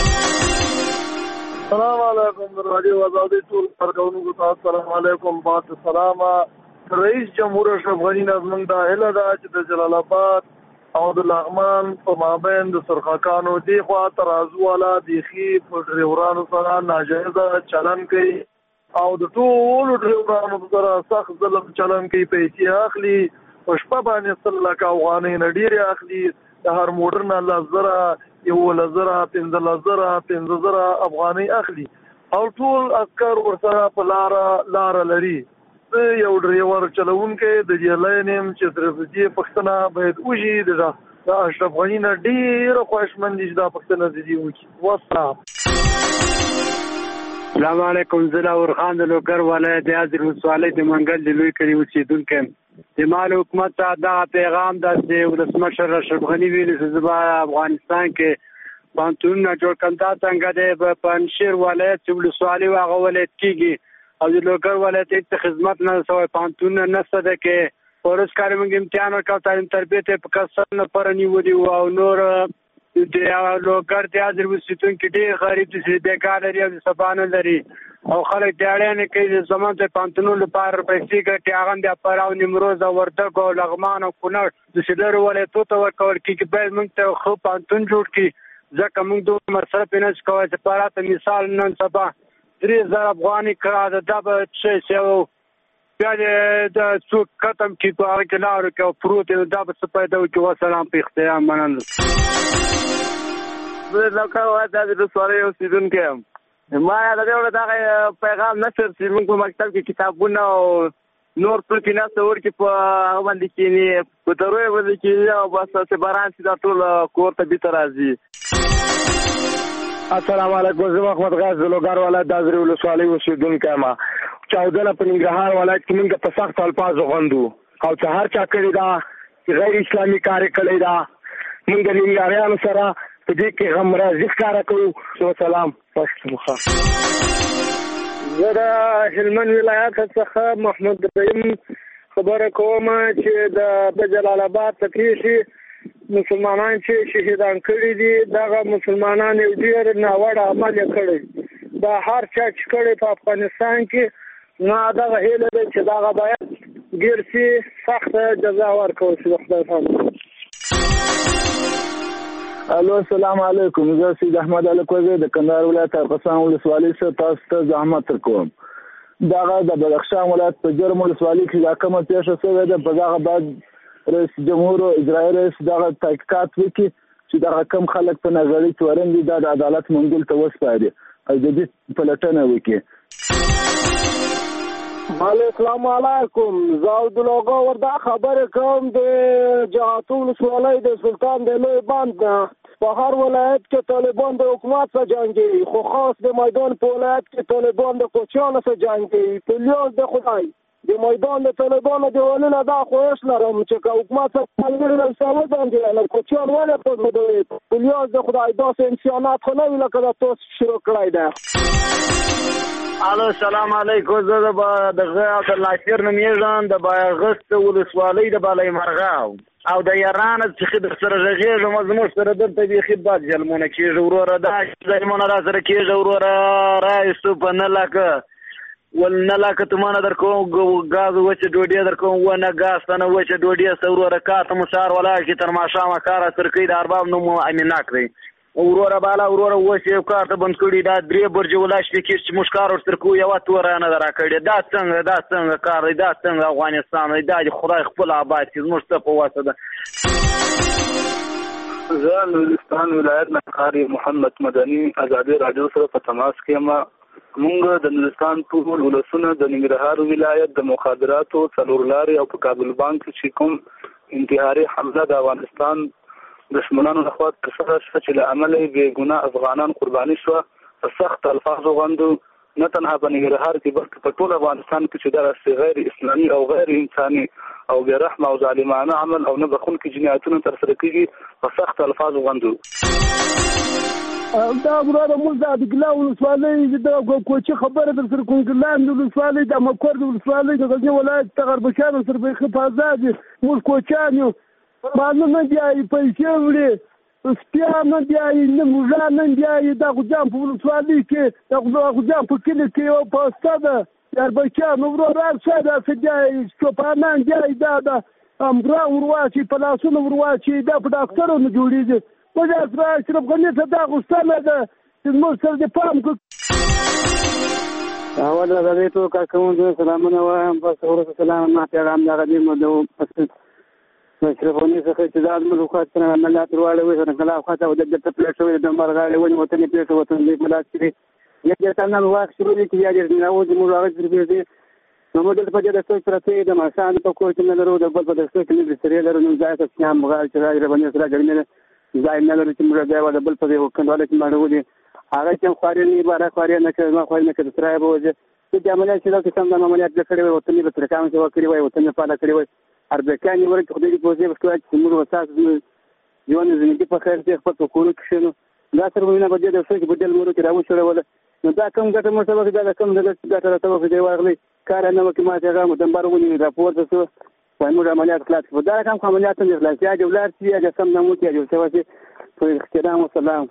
السلام علیکم د راډیو ازادۍ ټول کارکوونکو ته السلام علیکم بعد السلام رئیس جمهور اشرف غني نه زموږ دا هیله ده چې د جلال آباد او د لغمان په مابین د سرخکانو دی خوا ترازو والا بیخي په ډریورانو سره ناجایزه چلن کوي او د ټولو ډریورانو سره سخت ظلم چلن کوي پیسې اخلي په شپه باندې سل لکه افغانۍ نه ډېرې اخلي د هر موټر نه لس زره یولس زره پنځلس زره پنځه زره افغانۍ اخلي او ټول عسکر ورسره په لاره لاره لري یو ډریور چلوونکی د دې لاین یم چې صرف دې پښتنه باید وشي د اشرف غني نه ډېره خوښمند دي چې دا پښتنه دې وکړي والسلام. السلام علیکم زه لاور خان د لوګر ولایت د ازر ولسوالۍ د منګل د لوی کلي اوسېدونکی یم. د مال حکومت ته دغه پیغام ده چې ولسمشر اشرف غني ویلي چې زه به افغانستان کې پوهنتونونه جوړ کړم دا څنګه دی په پنجشیر ولایت چې ولسوالي هغه ولایت کېږي او د لوګر ولایت هېڅ خدمت نه سوی پوهنتونونه نشته ده کې په ورځ کار موږ امتحان ورکړو تعلیم تربیت یې په کسر لپاره نیولي وو او نور د لوګر د ازر اوسېدونکي ډېر غریب دي چې بېکار لري او سبا نه لري او خلک د اړیانې کوي زموږ د پوهنتونونو لپاره پیسې ګټي هغه هم د فراه او نیمروز او وردګو او لغمان او کونړ داسې لرو ولایتو ته ورکول کېږي باید موږ ته ښه پوهنتون جوړ کړي ځکه موږ دومره مصرف یې نشو کولی چې فراه ته مثال نن سبا درې زره افغانۍ کرا ده دا به څه شی و بیا د څوک ختم کړي په هغه کې لارو کې او پروت دی دا به څه پیدا وکړي. وسلام په اختیار مننه. زه لکه وایي دا د ولسوالۍ اوسېدونکی یم. ما د دې وړه دغه پیغام نشر چې موږ په مکتب کې کتابونه او نور ټول کې ناسته ورکړي په هغه باندې کښېني په درویو باندې کښېني او بس چې باران شي دا ټول کور ته بیرته راځي. السلام علیکم زه محمد غاز د لوګر ولایت د ازرې ولسوالۍ اوسېدونکی یم. چاودنه په ننګرهار ولایت کې موږ په سخت الفاظو غندو او چې هر چا کړې ده چې غیر اسلامي کار یې کړی ده موږ د ننګرهاریانو سره په دې کې غمرازي ښکاره کوو. وسلام. زه د هلمند ولایت څخه محمود رحیم خبره کوم چې د جلال آباد ته تېر شي مسلمانان چې شهیدان کړي دي دغه مسلمانان یو ډیر ناوړه عمل کړی دا هر چا چې کړي په افغانستان کې نه دغه هیله ده چې دغه باید ډیر سي سخت جزا ورکړي شي خدای پاک. الو السلام علیکم زه سید احمد الکوزی د کندهار ولایت ارقصان ولسوالۍ څخه تاسو ته زحمت ورکوم. دغه د بدخشان ولایت په جرم ولسوالۍ کې دا کومه پیښه شوې ده په دغه بعد رئیس جمهور او اجرایي رئیس دغه تحقیقات وکړي چې دغه کم خلک په نظري تورن دي د عدالت منګول ته وسپاري او د دې پلټنه وکړي. السلام علیکم زه عبدالله وردا خبر کوم د جهاتو ولسوالۍ د سلطان د لوی بند په هر ولایت کې طالبان د حکومت سره جنګي خو خاص د میدان په ولایت کې طالبان د کوچیانو سره جنګي په لیاز د خدای د میدان د طالبانو د ولنه دا خوښ لرم چې حکومت سره ملګری له سره جنګي نه کوچیان ولې په مدوي په لیاز د خدای داسې انسانات خو نه ویل کړه تاسو شروع کړای ده. الو السلام علیکم زه د غ عبد الناصر نومیږم د بایغست ولسوالۍ د بالای مرغاو او د ایران څخه د سره غږیږم زموږ سره د طبيعي باد جلمونه کیږي وروره دا ځایمونه را سره کیږي وروره رايستو په نه لکه ول نه لکه تمانه در کوم غاز وچ ډوډۍ در کوم ونه غاز نه وچ ډوډۍ سوروره کاته مسار ولا کی تر ماشامه کار سره کوي د ارباب نو امینه کړی وروره بالا وروره وسه کار ته بند کړی دا درې برج ولاش فکر چې مشکار ورته کو یو تور نه درا کړی دا څنګه دا څنګه کار دا څنګه افغانستان دا خدای خپل آباد چې موږ ته په واسطه ده. زه نورستان ولایت نه قاری محمد مدني آزادي رادیو سره په تماس کې ما موږ د نورستان ټول ولسونه د ننګرهار ولایت د مخابراتو څلور لارې او په کابل بانک چې کوم انتحاري حمله د افغانستان دشمنانو لخوا ترسره شوه چې له امله یې بې ګناه افغانان قرباني شوه په سخت الفاظو باندې نه تنها په ننګرهار کې بلکې په ټول افغانستان کې چې دغسې غیر اسلامي او غیر انساني او بې رحمه او ظالمانه عمل او نه بخونکي جنایتونه ترسره کېږي په سخت الفاظو باندې. دا وروره موږ د ادګلا ولسوالۍ د کوچي خبره در سره کوم ګرلان د ولسوالۍ د مکور د ولسوالۍ د غزني ولایت د غربشانو سره بیخي په ازاد موږ کوچیان یو مانو نه بیایي پیسې وړي سپیان نه بیایي نه موږان نه بیایي دا غوجان په ولسوالۍ کې دا غوجان په کلي کې یو پوسته ده غربشان وروره هر څه داسې بیایي چوپانان بیایي دا د امبران ورواچي په لاسونو ورواچي دا په ډاکټرو نه جوړېږي وجه سره اشرف غني ته دا غوښتنه ده چې زموږ سره د پام کړو. اول د دې ټول کارکوونکو سلامونه وایم په سورة سلام ما پیغام دا غدي مو د اشرف غني څخه چې دا موږ خاطر څنګه عملیات وروړو څنګه کلا خاطر او د دې په شوې د مرغاړې ونی وطن په وطن دې ملات کړی یا چې تاسو نو واخ شروع دي چې یا دې نو د موږ هغه څه دې نو موږ د په دې د څو پرته د ماشان په کور کې نه لرو د بل په دې څو کې د سری لرو نو ځای ته څنګه مغال چې راځي باندې سره ګرځي ځای نه لري چې موږ دا ولا بل په دې وکړل چې مړو دي هغه چې خاري نه بارا خاري نه کوي ما خاري نه کوي ترای به وځي چې عملیات چې دا څنګه د عملیات کړي وي وطن په تر کام چې وکړي وي وطن په اړه کړي وي اربکان یې ورته خدای دې په دې وسکوي چې موږ وساس یو نه زندگی په خیر کې خپل کولو کې شنو دا سره وینه بده د څه بدل مورو کې راو شوړ ولا نو دا کوم ګټه مو سبا دا کوم د ګټه راته په دې واغلي کار نه وکي ما څنګه مو دمبرونی راپور تاسو وای موږ عملیات خلاص په دا کوم عملیات نه خلاص یا دولار چې یا سم نه مو کې جو څه واسي په احترام او سلام.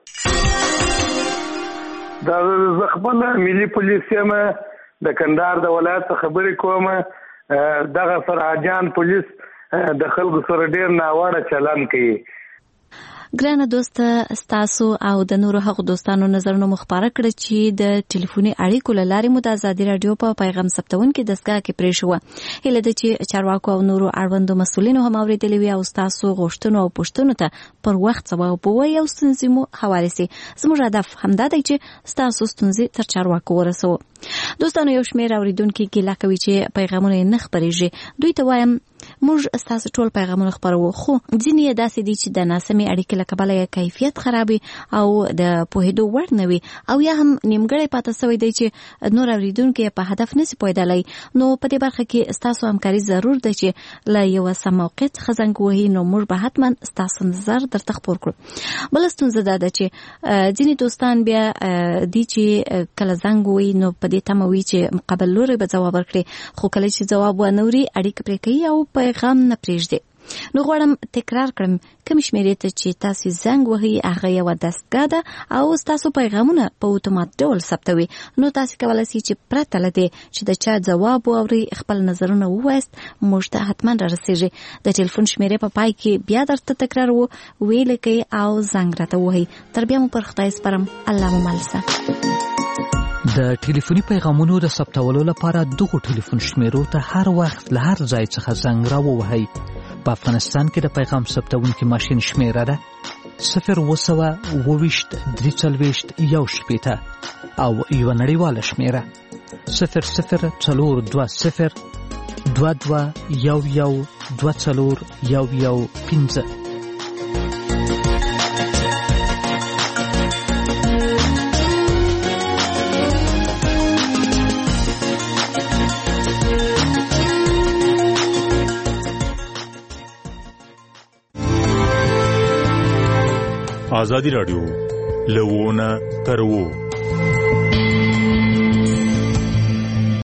دا زخبل ملي پولیس یم د کندهار د ولایت خبرې کوم دغه فرهاجان پولیس د خلکو سره ډیر ناوړه چلن کوي. ګرانه دوست ستاسو او د نورو هغو دوستانو نظرونه مخبره کړ چې د ټلیفوني اړیکو له لارې مو د ازادي رادیو په پیغام ثبتون کې دستګاه کې پرې شو هله د چې چارواکو او نورو اړوندو مسولینو هم اورېدلې وي او ستاسو غوښتنو او پوښتنو ته پر وخت ځواب ووایي او ستونزې مو هوارې سي. زموږ هدف همدا دی چې ستاسو ستونزې تر چارواکو ورسوو. دوستانو یو شمېر اورېدونکي ګیله کوي چې پیغامونه یې نه خپرېږي. دوی ته وایم موږ ستاسو ټول پیغامونه خپروو خو ځینې یې داسې دي چې د ناسمې اړیکې له کبله یې کیفیت خرابي او د پوهېدو وړ نه وي او یا هم نیمګړی پاته سوی دی چې نور اورېدونکي په هدف نسي پوهېدلی. نو په دې برخه کې ستاسو همکاري ضرور ده چې له یوه سم موقع څخه زنګ ووهي نو موږ به حتما ستاسو نظر درته خپور کړو. بله ستونزه دا ده چې ځینې دوستان بیا دي چې کله زنګ ووهي نو په دې تمه وي چې مقابل لوري به ځواب ورکړي خو کله چې ځواب ونه اوري اړیکه پرې کوي او پیغام نه پرېږدي. نو غواړم تکرار کړم کوم شمیرې ته چې تاسو زنګ وهي هغه یو دستګاه ده او تاسو پیغامونه په اتومات ډول ثبتوي. نو تاسو کولای شئ چې پرته له دې چې د چا جواب واوري خپل نظرونه ووایست موږ ته حتما رارسیږي. د ټلیفون شمیرې په پای کې بیا درته تکرار وو ویل کې او زنګ راته وهي. تر بیا مو پر خدای سپارم. الله مو مالسه. د ټلیفوني پیغامونو د ثبتولو لپاره دغه ټلیفون شمیرو ته هر وخت له هر ځای څخه زنګ راووهئ. په افغانستان کې د پیغام ثبتونکي ماشین شمیره ده صفر اوه سوه اوه ویشت درې څلوېښت یو شپېته او یوه نړیواله شمیره صفر صفر څلور دوه صفر دوه دوه یو یو دوه څلور یو یو پنځه. آزادی راډیو لوونه تر وو